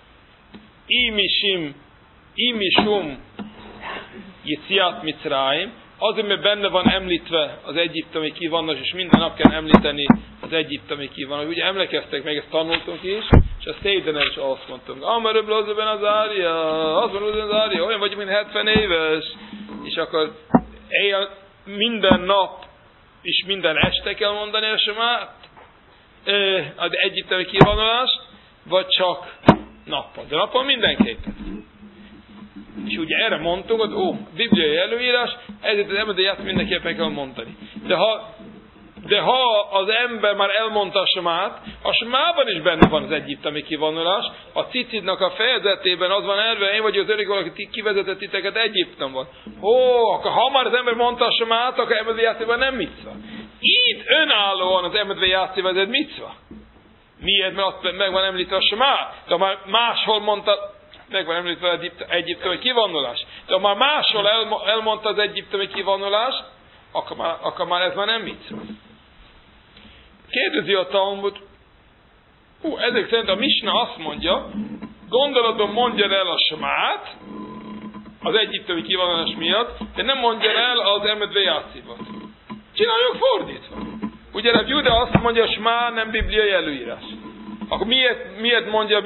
Imisum Yitziat Mitzrayim, azért, mert benne van említve az egyiptomi kivonulás, és minden nap kell említeni az egyiptomi kivonulás. Ugye emlékeztek, meg ezt tanultunk is, és a Szédenen is azt mondtunk. Amaröbb lozőben az Ária, az van az Ária, olyan vagyunk, mint 70 éves. És akkor minden nap és minden este kell mondani a Smát, az egyiptomi kivonulást, vagy csak nappal. De nappal mindenképpen. És ugye erre mondtuk, hogy bibliai előírás, ezért az emedélyát mindenképpen kell mondani. De ha az ember már elmondta a Smában is benne van az egyiptomi kivonulás, a Cicidnak a fejezetében az van elve, én vagyok az öreg valaki kivezetett titeket Egyiptomban. Akkor ha már az ember mondta a Smát, akkor emedélyátszében nem micva. Itt önállóan az emedélyátszében ez micva. Miért? Mert azt meg van említve a Smá, de már máshol mondta, meg van említve az egyiptomi kivonulás. De ha már máshol elmondta az egyiptomi kivonulást, akkor már ez már nem micva. Kérdezi a Talmud, ezek szerint a Misna azt mondja, gondolatban mondja el a Smát, az egyiptomi kivonulás miatt, de nem mondja el az emedve játszívat. Csináljuk fordítva. Ugye Reb Júda azt mondja, a Smá nem bibliai előírás. Akkor miért mondja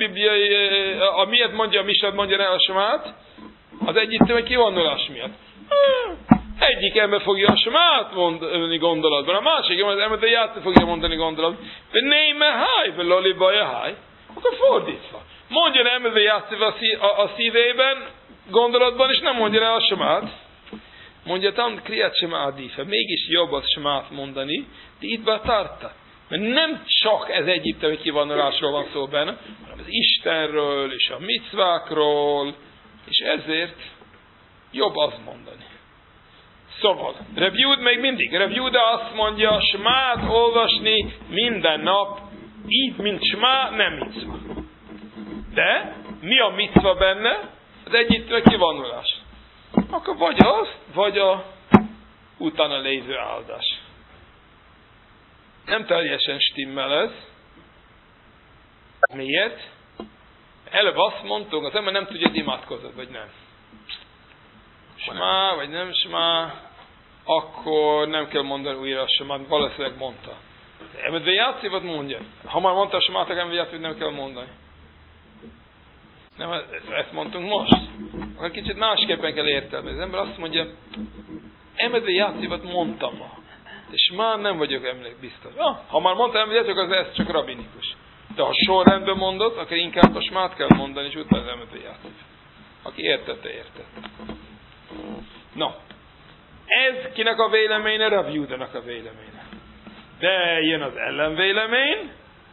a Misna, mondja el a Smát? Az egyiptomi kivonulás miatt. Egyik ember fogja a Smát mondani gondolatban, a másik ember az ember játszani fogja mondani gondolatban. De néme háj, vagy loli baja háj. Akkor fordítva. Mondjon ember játszani a szívében gondolatban, és nem mondja el a Smát. Mondja, tam kriát sem ádife. Mégis jobb az Smát mondani, de itt be tartta. Mert nem csak ez egyiptomi kivonulásról van szó benne, hanem az Istenről, és a micvákról, és ezért jobb azt mondani. Szóval, Reb Júda még mindig. Reb Júda azt mondja, Smát olvasni minden nap, így, mint Smá, nem micva. De mi a micva benne? Az egyiptomi kivonulás. Akkor vagy az, vagy a utána lévő áldás. Nem teljesen stimmel ez. Miért? Előbb azt mondtuk, az ember nem tudja, hogy imádkozott, vagy nem. Smá, vagy nem Smá, akkor nem kell mondani újra a Smát, valószínűleg mondta. Emedve játszívat mondja. Ha már mondta a Smát, akkor emedve játszívat nem kell mondani. Nem, ezt mondtunk most. Akkor kicsit másképpen kell értelmezni. Az ember azt mondja, emedve játszívat mondtam ma. És már nem vagyok biztos. Ha már mondtam, emlékezetek, az ez csak rabinikus. De ha sorrendben mondod, akkor inkább a smát kell mondani, és utána az említőjátok. Aki értette, értette. No. Ez kinek a véleménye? Rabbi Júdának a véleménye. De jön az ellenvélemény.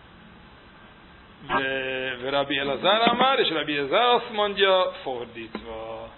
Rabbi Elazar már, és Rabbi Elazar azt mondja, fordítva.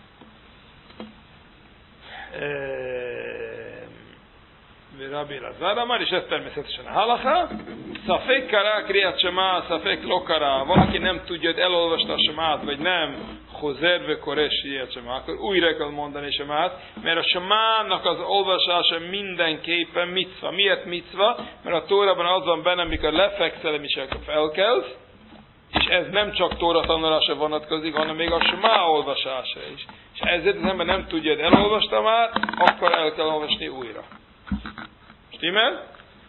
Rabbi Elazar már, és ez természetesen a halacha. Szafek kará kriat semá, szafek lokará. Valaki nem tudja, hogy elolvasta a semát, vagy nem. Hozerve koresi semá. Akkor újra kell mondani semát, mert a semának az olvasása mindenképpen micva. Miért micva? Mert a Tórában az van benne, amikor lefekszel, és akkor felkelsz, és ez nem csak Tóra tanulásra vonatkozik, hanem még a semá olvasása is. És ezért az ember nem tudja, hogy elolvasta már, akkor el kell olvasni újra. Stimmel?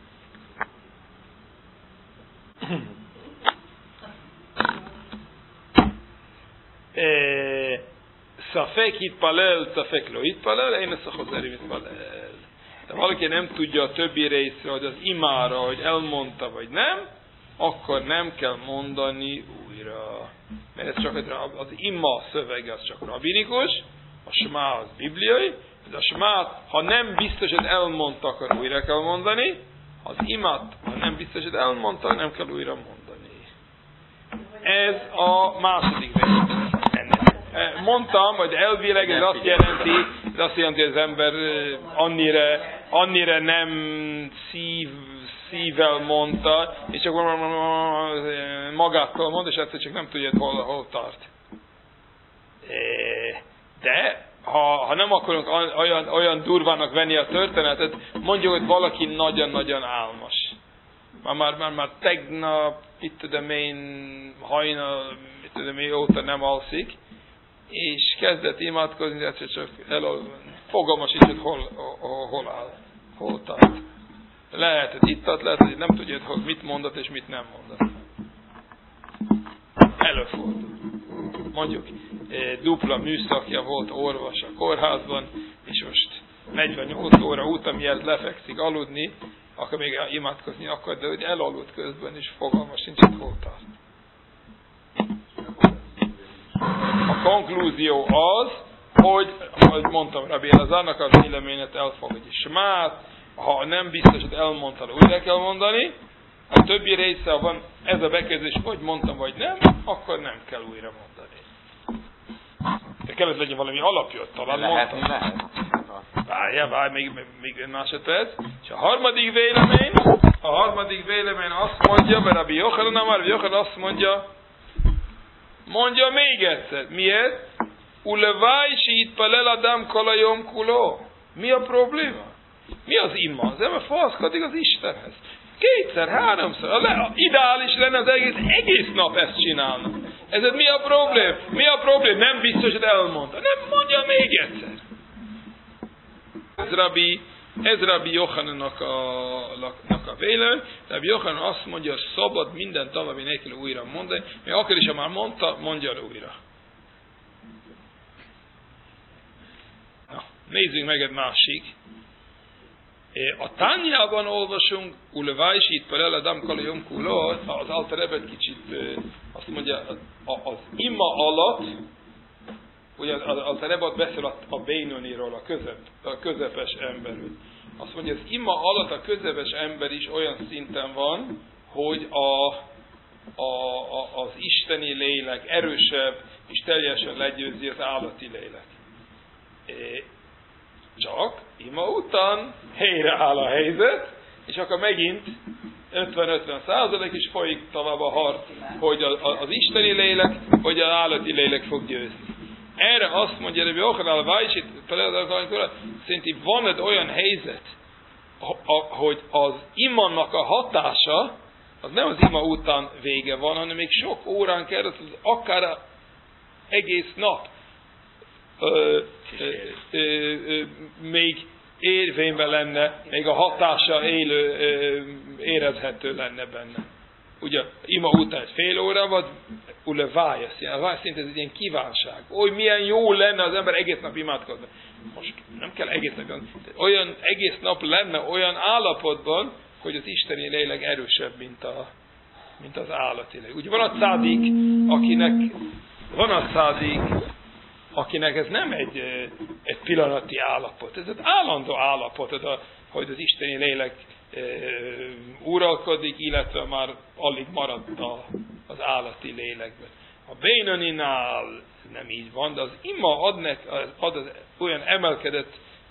Szafek hitpalel, szafek lo hitpalel, én ezt a hozzeri hitpalel. De valaki nem tudja a többi részre, hogy az imára, hogy elmondta vagy nem, akkor nem kell mondani újra. Mert ez csak az ima szövege az csak rabinikus, a smá az bibliai, de a smát, ha nem biztos, hogy elmondta, akkor újra kell mondani, az imát, ha nem biztos, hogy elmondta, nem kell újra mondani. Ez a második vélemény. Mondtam, hogy elvileg ez azt jelenti, hogy az ember annyira nem szívvel mondta, és csak magától mond, és egyszer csak nem tudja, hol tart. De ha nem akarunk olyan durvának venni a történetet, mondjuk, hogy valaki nagyon-nagyon álmos. Már tegnap, hajnal, óta nem alszik, és kezdett imádkozni, de egyszer csak fogalmas is, hogy hol áll, hol tart. Lehet, hogy itt tart, lehet, hogy nem tudja, hogy mit mondott és mit nem mondott. Előfordul. Mondjuk, dupla műszakja volt orvos a kórházban, és most 48 óra után, miért lefekszik aludni, akkor még imádkozni akar, de hogy elaludt közben, és fogalmas nincs, hogy hol tart. A konklúzió az, hogy mondtam, Rabbi Elazarnak a véleményet elfogadja. Smát, ha nem biztos, hogy elmondta, újra kell mondani, a többi része van ez a bekezdés, vagy mondtam, vagy nem, akkor nem kell újra mondani. De kellett legyen valami alapja, talán mondtam. Várj, még másodperc. És a harmadik vélemény azt mondja, mert Rabbi Yochanan azt mondja még egyszer. Miért? Uleváj si itpalel adam kol hayom kulo. Mi a probléma? Mi az ima? Az ember falszkodik az Istenhez. Kétszer, háromszor. Ideális lenne az egész nap ezt csinálna. Ez mi a problém? Mi a problém? Nem biztos, hogy elmondta. Nem mondja még egyszer. Ez Rabbi Jochanannak a vélemény. Rabbi Jochanan azt mondja, hogy szabad minden további nélkül újra mondani, még akkor is, ha már mondta, mondja újra. Na, nézzünk meg egy másik. A Tányában olvasunk, Ulevajsi itpalel adam kol hayom kulo, az Alter Rebbe kicsit azt mondja, az ima alatt, ugye az Alter Rebbe beszél a Beinoniról, a közepes emberről. Azt mondja, az ima alatt a közepes ember is olyan szinten van, hogy az isteni lélek erősebb és teljesen legyőzi az állati lélek. Csak ima után helyreáll a helyzet, és akkor megint 50-50% is folyik tovább a harc, hogy az isteni lélek, vagy az állati lélek fog győzni. Erre azt mondja, hogy szerintem van egy olyan helyzet, hogy az imannak a hatása, az nem az ima után vége van, hanem még sok órán keresztül, akár egész nap még érvényben lenne, még a hatása érezhető lenne benne. ugye ima után fél óra, vagy ule vája szint, ez egy ilyen kívánság. Oly, milyen jó lenne az ember egész nap imádkozni. Most nem kell egész nap, olyan egész nap lenne olyan állapotban, hogy az isteni lélek erősebb, mint az állati lélek. Ugye van a szádik, akinek ez nem egy pillanati állapot, ez egy állandó állapot, hogy az isteni lélek uralkodik, illetve már alig maradt az állati lélekben. A Bénoninál nem így van, de az ima ad az olyan emelkedett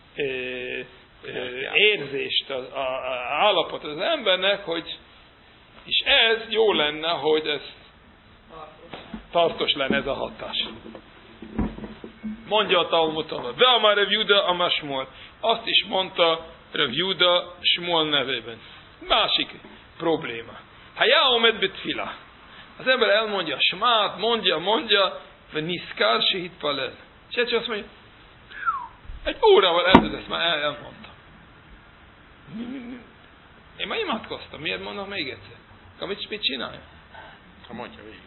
érzést, az állapot az embernek, hogy és ez jó lenne, hogy ez tartós lenne ez a hatás. Mondja a Talmudban, de amár Rav Juda amár Shmuel. Azt is mondta Rav Juda Shmuel nevében. Másik probléma. Hayá omed betfila. Az ember elmondja a smát, mondja, de niszkár se hitpalel. És egyszer azt mondja, egy órával előtt ezt már elmondtam. Én már imádkoztam, miért mondom még egyszer? Mit csinálja? Ha mondja végig.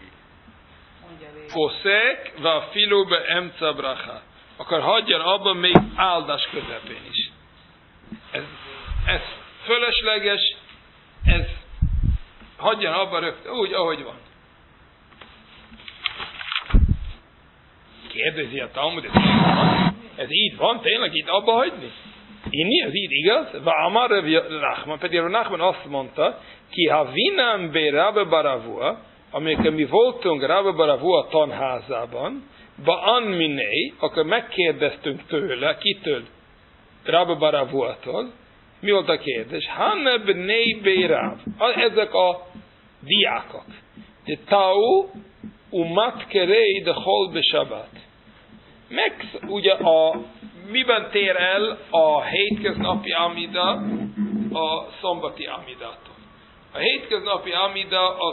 Foszek, va filóbe emca bracha. Akkor hagyjan abban még áldás közepén is. Ez fölösleges, ez hagyjan abban rögtön, úgy, ahogy van. Kérdezi a Talmud, ez így van, tényleg itt abba hagyni? Inni, ez így igaz? Vámar Nachman, pedig a Nachman azt mondta, ki ha vinám be Rabbe Baravua, amikor mi voltunk Rabbe Baravua tanházában, Ba'an minei, akkor megkérdeztünk tőle, kitől? Rabbe Baravuatól. Mi volt a kérdés? Hanne bnei beirav. Ezek a diákok. De tau umat kerei de hol be Shabbat. Ugye miben tér el a hétköznapi amida a szombati amidától? A hétköznapi amida az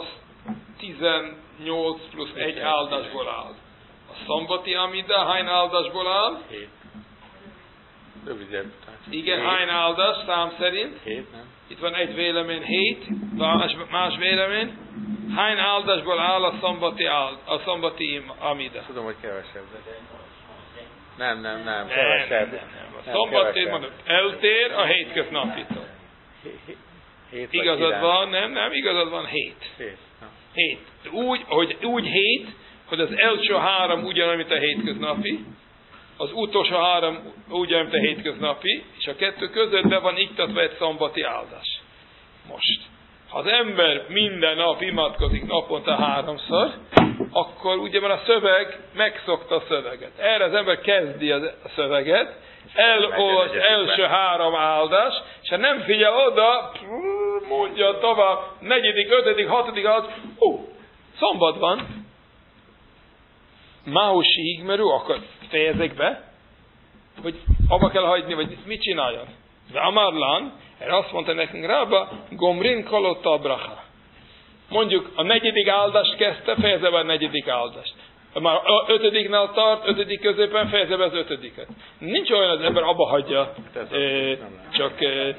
18 plusz 1 áldásból áll. A szombati amida hány áldásból áll? 7. Rövidebb. Igen, hány áldás szám szerint? 7, nem? Itt van egy vélemény 7, más vélemény. Hány áldásból áll a szombati amida? Tudom, hogy kevesebb. Nem, kevesebb. A szombati mondom, eltér a hétköznapitól. 7 igazad van, nem, igazad van 7. 7. Úgy 7, hogy az első 3 ugyanolyan, mint a hétköznapi, az utolsó 3 ugyanolyan, mint a hétköznapi, és a kettő között be van iktatva egy szombati áldás. Most, ha az ember minden nap imádkozik naponta 3-szor, akkor ugye van a szöveg, megszokta a szöveget. Erre az ember kezdi a szöveget, elolvas első 3 áldás, és ha nem figyel oda, mondja tovább, 4., 5., 6. áldás, szombat van, Máhosi higmerű, akkor fejezzék be, hogy abba kell hagyni, vagy mit csináljon. De Amarlan, erre azt mondta nekünk Rába, Gomrin kalotta a bracha. Mondjuk a 4. áldást kezdte, fejezze be a 4. áldást. Már 5-nál tart, 5. középen fejezze be az 5-et. Nincs olyan, az ember abba hagyja, csak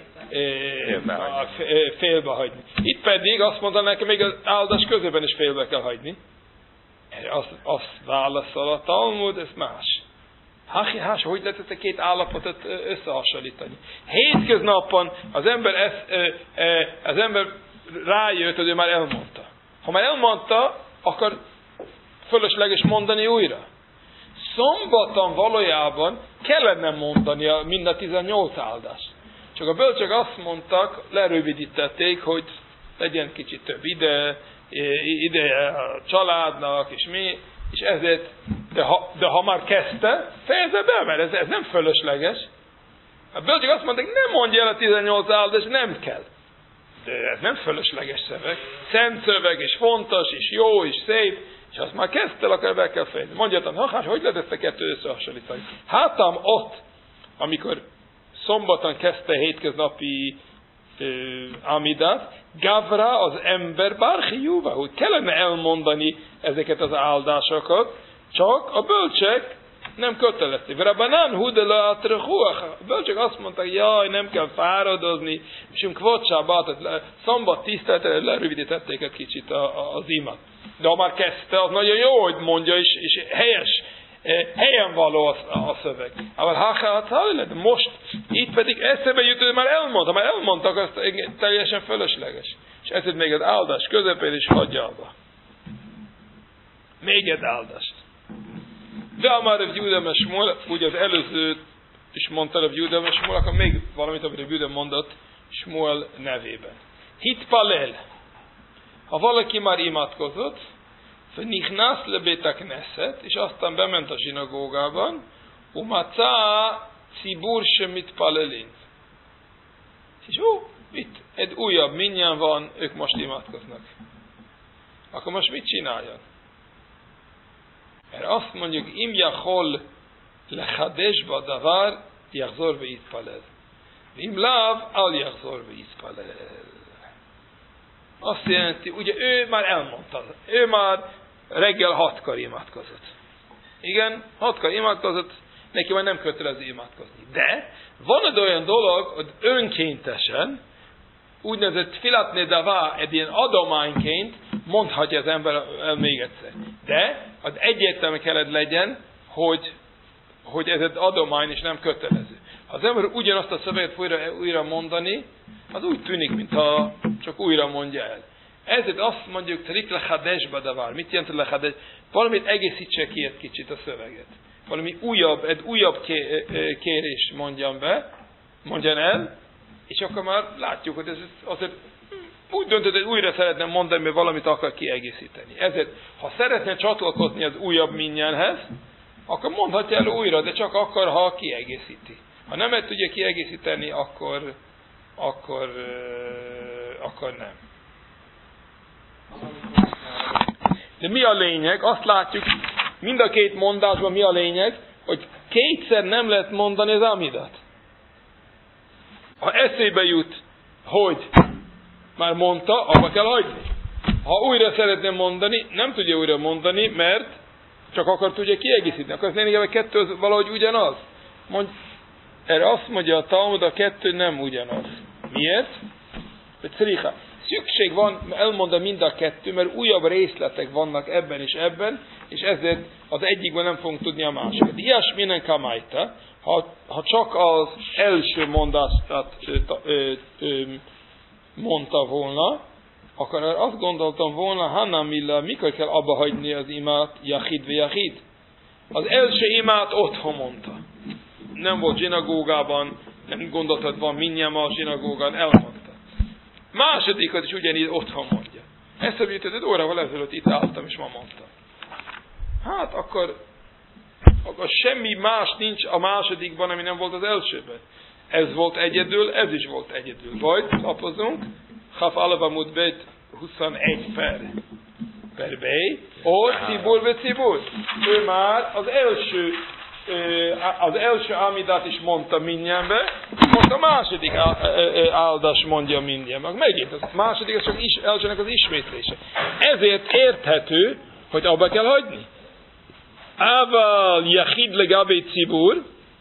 félbe hagyni. Itt pedig azt mondta nekem, még az áldás közében is félbe kell hagyni. Azt válaszol a Talmud, ez más. Hogy lehet ezt a két állapotot összehasonlítani? Hétköznapon az ember rájött, hogy ő már elmondta. Ha már elmondta, akkor fölösleges mondani újra. Szombaton valójában kellene mondani mind a 18 áldást. Csak a bölcsök azt mondtak, lerövidítették, hogy legyen kicsit több ideje a családnak, és mi, és ezért, de ha már kezdte, fejezze be, mert ez nem fölösleges. A bölcsök azt mondták, nem mondja el a 18 áldást, nem kell. De ez nem fölösleges szöveg. Szent szöveg, és fontos, és jó, és szép, és azt már kezdte, akkor be kell fejezni. Mondjatok, hogy lehet ezt a kettő összehasonlítani? Hátam ott, amikor szombaton kezdte hétköznapi amidát, Gavra az ember bárki jóvá, hogy kellene elmondani ezeket az áldásokat, csak a bölcsek nem kötelező. Rabbanan hudela atrachuach. Bölcsök azt mondták, jaj, nem kell fáradozni, és kvotsábát, szombat tiszteletre lerövidítették egy kicsit az imat. De ha már kezdte, az nagyon jó, hogy mondja, és helyes, helyen való a szöveg. De most itt pedig eszébe jut, hogy már elmondtak, az teljesen fölösleges. És ezért még az áldás közepén is hagyja abba. Még egy áldást. De amár Rav Yehuda ben Shmuel, ugye az előző is mondta Rav Yehuda ben Shmuel, akkor még valamit, amit Rav Yehuda mondott Shmuel nevében. Hitpalel. Ha valaki már imádkozott, nichnasz le Beit HaKnesset, és aztán bement a zsinagógában, umatza cibur shemitpalelin. És itt egy újabb minyan van, ők most imádkoznak. Akkor most mit csináljon? Erre azt mondjuk, im yachol lechadeshba davar, yachzor ve'yitpalel. Im lav, al yachzor ve'yitpalel. Azt jelenti, ugye ő már elmondta, ő már reggel 6-kor imádkozott. Igen, 6-kor imádkozott, neki már nem kötelező imádkozni. De van egy olyan dolog, hogy önkéntesen, úgynevezett filat nedavá, egy ilyen adományként mondhatja az ember még egyszer. De az egyértelmű kellett legyen, hogy ez egy adomány és nem kötelező. Ha az ember ugyanazt a szöveget újra mondani, az úgy tűnik, mintha csak újra mondja el. Ezért azt mondjuk, trik lechadeshba davar. Mit jelent lechadesh? Valamit egészítse ki egy kicsit a szöveget. Valami egy újabb kérés mondjan el, és akkor már látjuk, hogy ez azért úgy döntött, hogy újra szeretne mondani, mert valamit akar kiegészíteni. Ezért, ha szeretne csatlakozni az újabb minyanhez, akkor mondhatja el újra, de csak akkor, ha kiegészíti. Ha nem tudja kiegészíteni, akkor nem. De mi a lényeg? Azt látjuk, mind a két mondásban mi a lényeg, hogy kétszer nem lehet mondani az amidat. Ha eszébe jut, hogy már mondta, abba kell hagyni. Ha újra szeretne mondani, nem tudja újra mondani, mert csak akkor tudja kiegészíteni. Akkor az lényeg, hogy kettő valahogy ugyanaz. Erre azt mondja a Talmud, a kettő nem ugyanaz. Miért? Szükség van, elmondom mind a kettő, mert újabb részletek vannak ebben, és ezért az egyikben nem fogunk tudni a másikat. Ilyesminen kamájta, ha csak az első mondást mondta volna, akkor azt gondoltam volna, Hanamilla, mikor kell abba hagyni az imát, Yachid ve Yachid? Az első imát otthon mondta. Nem volt zsinagógában, nem gondoltad, van minnyám a zsinagógán, elmondta. Másodikat is ugyanígy otthon mondja. Eszembe jutott, egy órával ezelőtt itt álltam, és ma mondtam. Hát akkor semmi más nincs a másodikban, ami nem volt az elsőben. Ez volt egyedül, ez is volt egyedül. Vagy lapozunk, Chaf Alabamud Bet 21 per Bey, or Cibur ve Cibur. Ő már az első ámidát is mondta mindjárt, most a második áldás mondja mindjárt. Megint a második, az csak elsőnek az ismétlése. Ezért érthető, hogy abba kell hagyni. Ával Yachid legabé Cibur,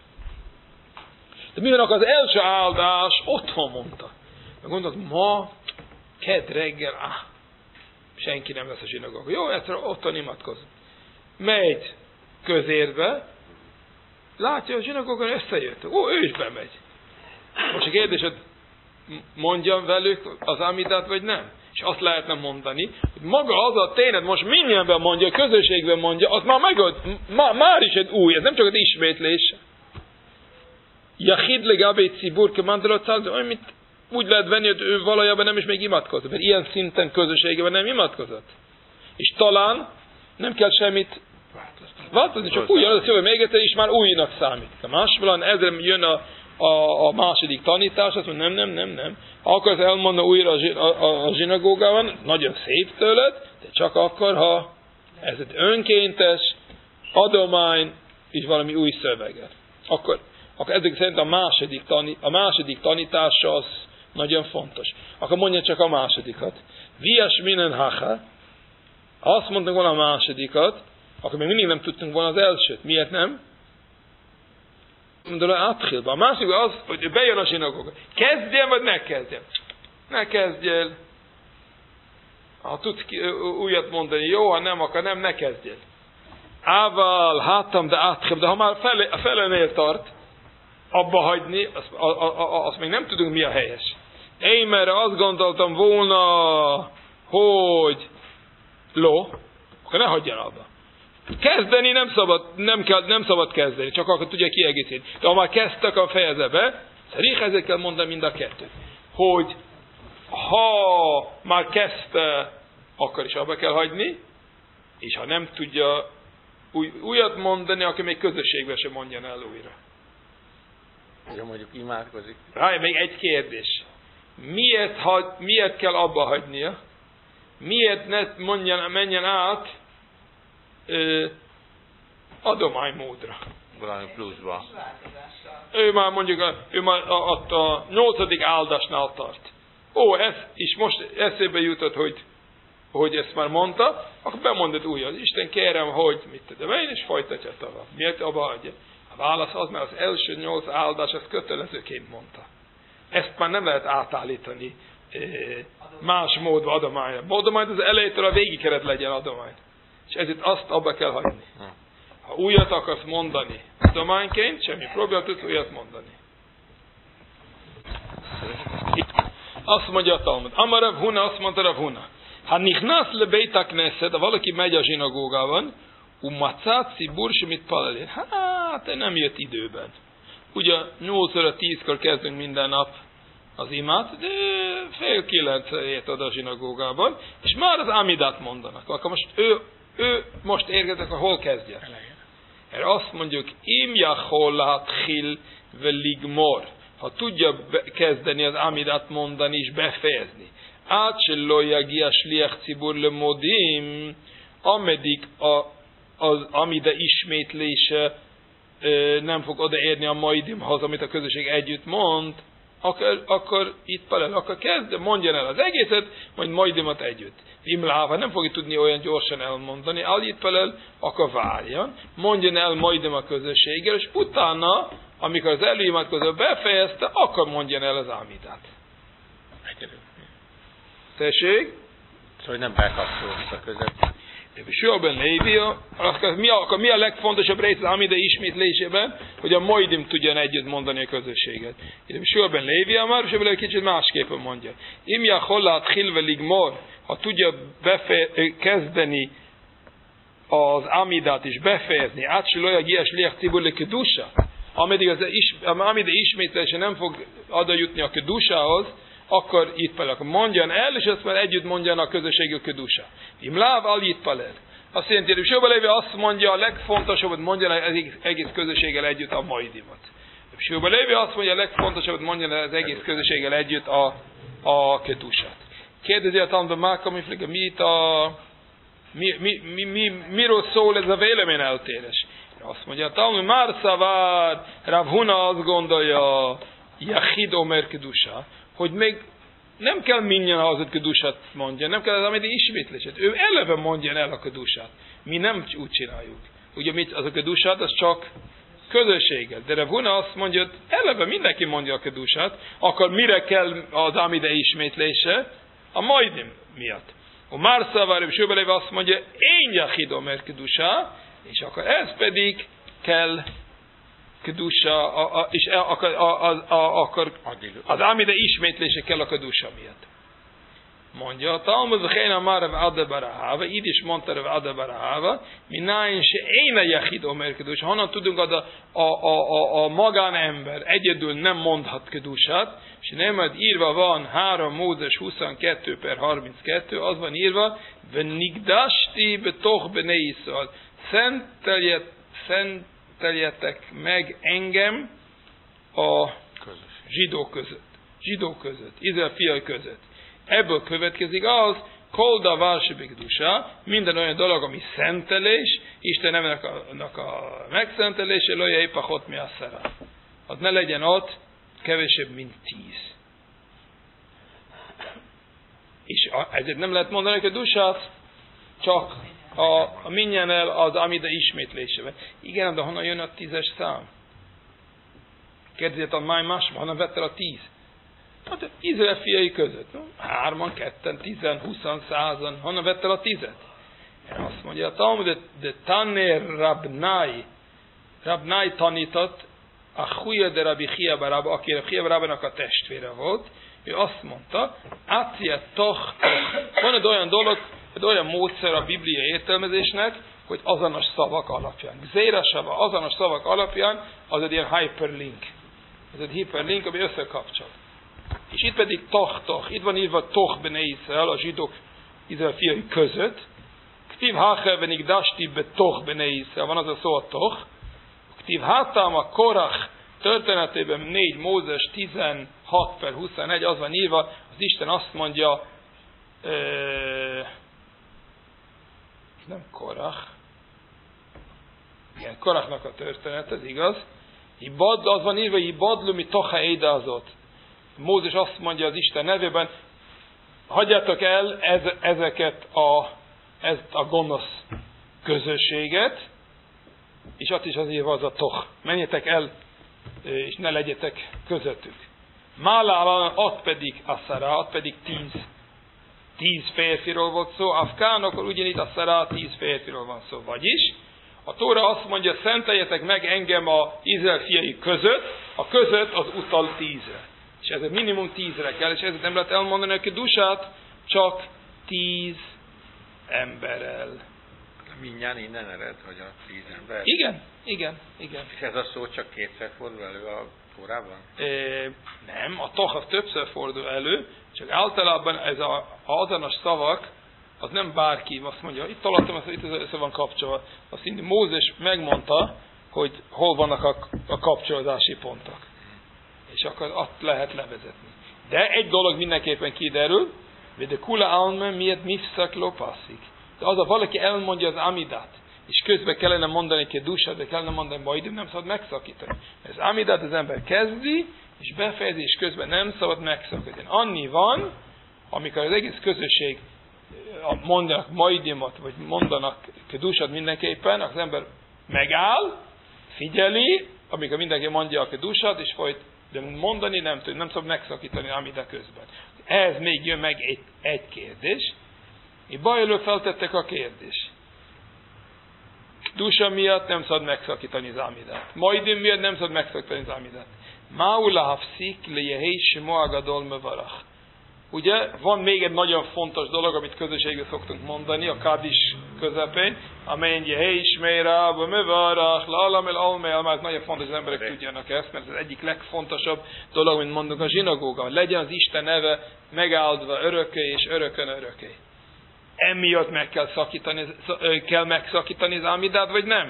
de mivel az első áldás otthon mondta. Gondolod, ma kedd reggel, senki nem lesz a zsinagóga. Jó, egyszer otthon imádkozott. Megy közérbe, látja, hogy a zsinagógán összejöttek. Ő is bemegy. Most a kérdés, hogy mondjam velük az amidát, vagy nem? És azt lehetne mondani, hogy maga az a tényleg most mindenben mondja, közösségben mondja, az már is egy új, ez nem csak az ismétlés. Yachid legabé Cibur kemandalat, úgy lehet venni, hogy ő valójában nem is még imádkozott, mert ilyen szinten közösségében nem imádkozott. És talán nem kell semmit változni, csak ugyanaz a szöveg még egyszer is már újnak számít. A máshol ezzel jön a második tanítás, azt mondja, nem. Ha akarsz elmondani újra a zsinagógában, nagyon szép tőled, de csak akkor, ha ez egy önkéntes adomány, és valami új szöveget. Akkor ezek szerint a második tanítása az nagyon fontos. Akkor mondja csak a másodikat. Vias minen hacha. Ha azt mondtunk volna a másodikat, akkor még mindig nem tudtunk volna az elsőt. Miért nem? Mondom, áthilba. A másik az, hogy bejön a zsinagóga. Kezdjem, vagy ne kezdjem? Ne kezdjél. Ha tudsz újat mondani, jó, ha nem, akkor nem, ne kezdjél. Ával, hátam, de áthilba. De ha már a felenél tart, abba hagyni, azt még nem tudunk, mi a helyes. Én merre azt gondoltam volna, hogy akkor ne hagyjan abba. Kezdeni nem szabad kezdeni, csak akkor tudja kiegészíteni. De ha már kezdtek a fejezebe, szerint ezzel kell mondani mind a kettőt. Hogy ha már kezdte, akkor is abba kell hagyni, és ha nem tudja újat mondani, akkor még közösségben sem mondjan el újra. Ja, mondjuk imádkozik. Még egy kérdés. Miért kell abba hagynia? Miért ne menjen át adománymódra? Valami pluszba. Ő már mondjuk a 8. áldásnál tart. Ez is most eszébe jutott, hogy ezt már mondta, akkor bemondod újat. Isten kérem, hogy mit tudom én, és folytatja tovább. Miért abba hagyja? A válasz az, mert az első 8 áldás ezt kötelezőként mondta. Ezt már nem lehet átállítani más módba adományra. Adományt az elejétől a végig kellett legyen adomány. És ezért azt abba kell hagyni. Ha újat akarsz mondani adományként, semmi probléma, tudsz újat mondani. Azt mondja a Talmud. Amar Rav Huna, azt mondta Rav Huna. Ha nichnasz le Beit HaKnesset, ha valaki megy a zsinagógában, umatzát szibur semit palelén. Nem jött időben. Ugye 8 óra 10-kor kezdünk minden nap az imát, de 8:30 ért oda a zsinagógában, és már az amidát mondanak. Akkor most ő most érkezik, akkor hol kezdjen? Erre azt mondjuk, im jachol látchil veligmor. Ha tudja kezdeni az amidát mondani és befejezni. Át se lo yagia shliach tzibur lemodim, ameddig az amida ismétlése nem fog odaérni a maidimhoz, amit a közösség együtt mond, akkor itt palel, akkor mondjon el az egészet, majd maidimat együtt. Imláva nem fogja tudni olyan gyorsan elmondani, itt palel, akkor várjon, mondjon el maidim a közösséggel, és utána, amikor az előimádkozó befejezte, akkor mondjon el az ámidát. Tessék? Szóval nem bekapcsolódik a között. Sőben Lévia, akkor mi a legfontosabb rész az amida ismétlésében, hogy a maidim tudjon együtt mondani a közösséget. Sőben Lévia már, és egy kicsit másképpen mondja. Imja hollát hilvelig mor, ha tudja kezdeni az amidát és befejezni, átsilója gies liach cibur kedusha, ameddig az amida ismétlése nem fog oda jutni a kedusához, akkor itt palel. Mondjan el, és ezt már együtt mondjan a közösségi a kedusha. Imláv al itt palel. Azt jelenti, hogy Sőben Lévi azt mondja, a legfontosabbat mondja az egész közösséggel együtt a maidimat. Sőben Lévi azt mondja, a legfontosabbat mondja az egész közösséggel együtt a kedusát. Kérdezi a Talmudban Máka, miről szól ez a vélemény eltérés? Azt mondja a Talmud, már szavár, Rav Huna azt gondolja, Yachid Omer kedusha, hogy még nem kell mindjárt az, hogy kedusát mondja, nem kell az amedi ismétlését. Ő eleve mondja el a kedusát. Mi nem úgy csináljuk. Ugye az a kedusát, az csak közösséggel. De Rav Huna azt mondja, hogy eleve mindenki mondja a kedusát, akkor mire kell az amide ismétlése? A majdim miatt. A Márszavár és Sőben Lévi azt mondja, én Yachid Omer kedusha, és akkor ez pedig kell kedusha, és akkor az amide ismétlése kell a kedusha miatt. Mondja a Talmud, Héna már Rav Ada bar Ahava, így is mondta Rav Ada bar Ahava, minájn se én a Yachid Omer kedusha. Honnan tudunk, a magánember egyedül nem mondhat kedusát, és nem írva van 3 Mózes 22/32, az van írva, Venigdasti betoch bnei Iszrael, szenteljetek meg engem a zsidók között, Izrael fiai között. Ebből következik az, kolda vársebekdusa, minden olyan dolog, ami szentelés, Isten nevének a megszentelése, lője épp a hot mi asszara. Az ne legyen ott kevesebb, mint 10. És ezért nem lehet mondani, hogy a dusát csak a minnyánel az amida ismétlésével. Igen, de honnan jön a 10-es szám? Kérdezett a máj másban, hanem vette a 10. Hát Izrael fiai között. 3-an, 2-en, 10-en, 20-an, 100-an. Honnan vette a 10-et? Azt mondja a Talmud, de Tanner Rabnai tanított, a Huya de Rabbi Chia Barabba, aki Rabbi Chia Barabának a testvére volt, ő azt mondta, Ácia toch. Van egy olyan dolog, egy olyan módszer a Biblia értelmezésnek, hogy azonos szavak alapján. Gzérasava azonos szavak alapján, az egy ilyen hyperlink. Ez egy hyperlink, ami összekapcsol. És itt pedig toch. Itt van írva toch bene Israel, a zsidók Izrael fiai között. Ktiv hacher nikdashti betoch bene Israel, van az a szó a toch. Ktiv hátam a Korach történetében 4 Mózes 16/21, az van írva, az Isten azt mondja, nem Korach, igen, Korachnak a történet, ez igaz. Az van írva, Ibadlu mi tocha édázott. Mózes azt mondja az Isten nevében, hagyjátok el ezt a gonosz közösséget, és ott is az írva az a toch. Menjetek el, és ne legyetek közöttük. Málában ott pedig Aszara, ott pedig 10 férfiról volt szó, Afkánokról ugyanitt Aszara 10 férfiról van szó. Vagyis a Tóra azt mondja, szenteljetek meg engem a Izrael fiai között, a között az utal 10-re. És ez minimum 10-re kell, és ezért nem lehet elmondani a kedusát, csak 10 emberrel. Mindjárt innen ered, hogy a 10 ember? Igen. És ez a szó csak kétszer fordul elő a Tórában? Nem, a toch az többször fordul elő, csak általában ez a azonos szavak, az nem bárki azt mondja, itt találtam, itt össze van kapcsolva. Azt hinni, Mózes megmondta, hogy hol vannak a kapcsolódási pontok. És akkor azt lehet levezetni. De egy dolog mindenképpen kiderül, de kula almen miért mifszak lopaszik. De az a valaki elmondja az amidát, és közben kellene mondani kedusát, de kellene mondani majd nem szabad megszakítani. Az amidát az ember kezdi, és befejezi, és közben nem szabad megszakítani. Annyi van, amikor az egész közösség mondanak majdimot, vagy mondanak kedusát mindenképpen, az ember megáll, figyeli, amikor mindenki mondja a kedusát, és folyt, de mondani nem tud, nem szabad megszakítani amida közben. Ehhez még jön meg egy kérdés. Bajló feltettek a kérdés. Kedusha miatt nem szabad megszakítani az amidát. Majdim miatt nem szabad megszakítani az amidát. Máula hafszik le jehei shemo gadol mevarach. Ugye, van még egy nagyon fontos dolog, amit közösségben szoktunk mondani, a Kadis közepén, amelyen jehei shmeira mevarach, lalam el almel, már nagyon fontos, hogy az emberek tudjanak ezt, mert ez az egyik legfontosabb dolog, mint mondunk a zsinagóga. Legyen az Isten neve megáldva örökké és örökön örökké. Emiatt kell megszakítani az amidát, vagy nem?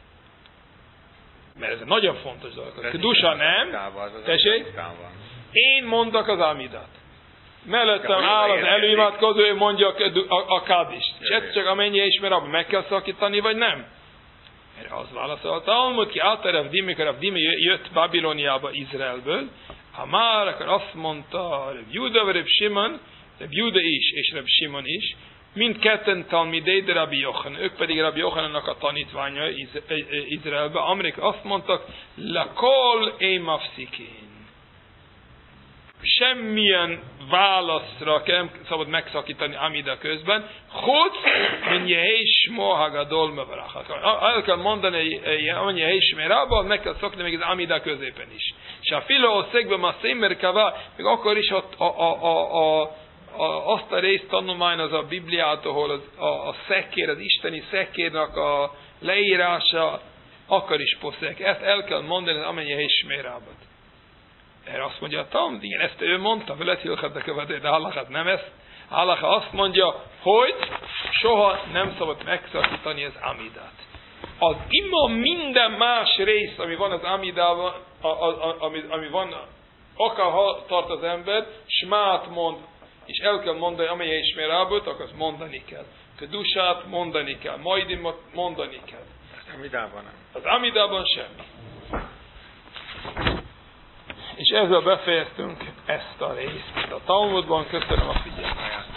Mert ez egy nagyon fontos dolog. Kedusha nem. Tessék? Én mondok az amidát. Mellettem áll az előimádkozó, ő mondja a kadist. És ez csak amennyi ismer, abban meg kell szakítani, vagy nem? Erre az válaszolta. Talmud ki Rav Dimi, mikor Rav Dimi jött Babiloniába Izraelből, ha már akkor azt mondta Rav Juda vagy Rav Simon, Rav Juda is, és Rav Simon is, mindketten talmidei, de Rabbi Yochanan, ők pedig Rabbi Yochanannak a tanítványa Izraelbe, amelyek azt mondtak, lakol émafszikin. Semmilyen válaszra nem szabad megszakítani amida közben, hogy mint jehés mohagadol mevarach. El kell mondani, hogy jehés merában, meg kell szakítani még az amida középen is. És a filószegben a szémerkava, még akkor is azt a részt tanulmányoz a Bibliát, ahol a szekér, az isteni szekérnek a leírása, akkor is poszek. Ezt el kell mondani, amennyi jehés merában. Erre azt mondja a Talmud, igen, ezt ő mondta, veled hilchat a követő, de Halakat nem ezt. Halaka azt mondja, hogy soha nem szabad megszakítani az amidát. Az imma minden más rész, ami van az amidában, ami van, akár tart az ember, smát mond, és el kell mondani, amelyek ismer rábölt, akkor azt mondani kell. Kedusát mondani kell, majdimot mondani kell. Az amidában nem. Az amidában semmi. És ezzel befejeztünk ezt a részt. A Talmudban köszönöm a figyelmet.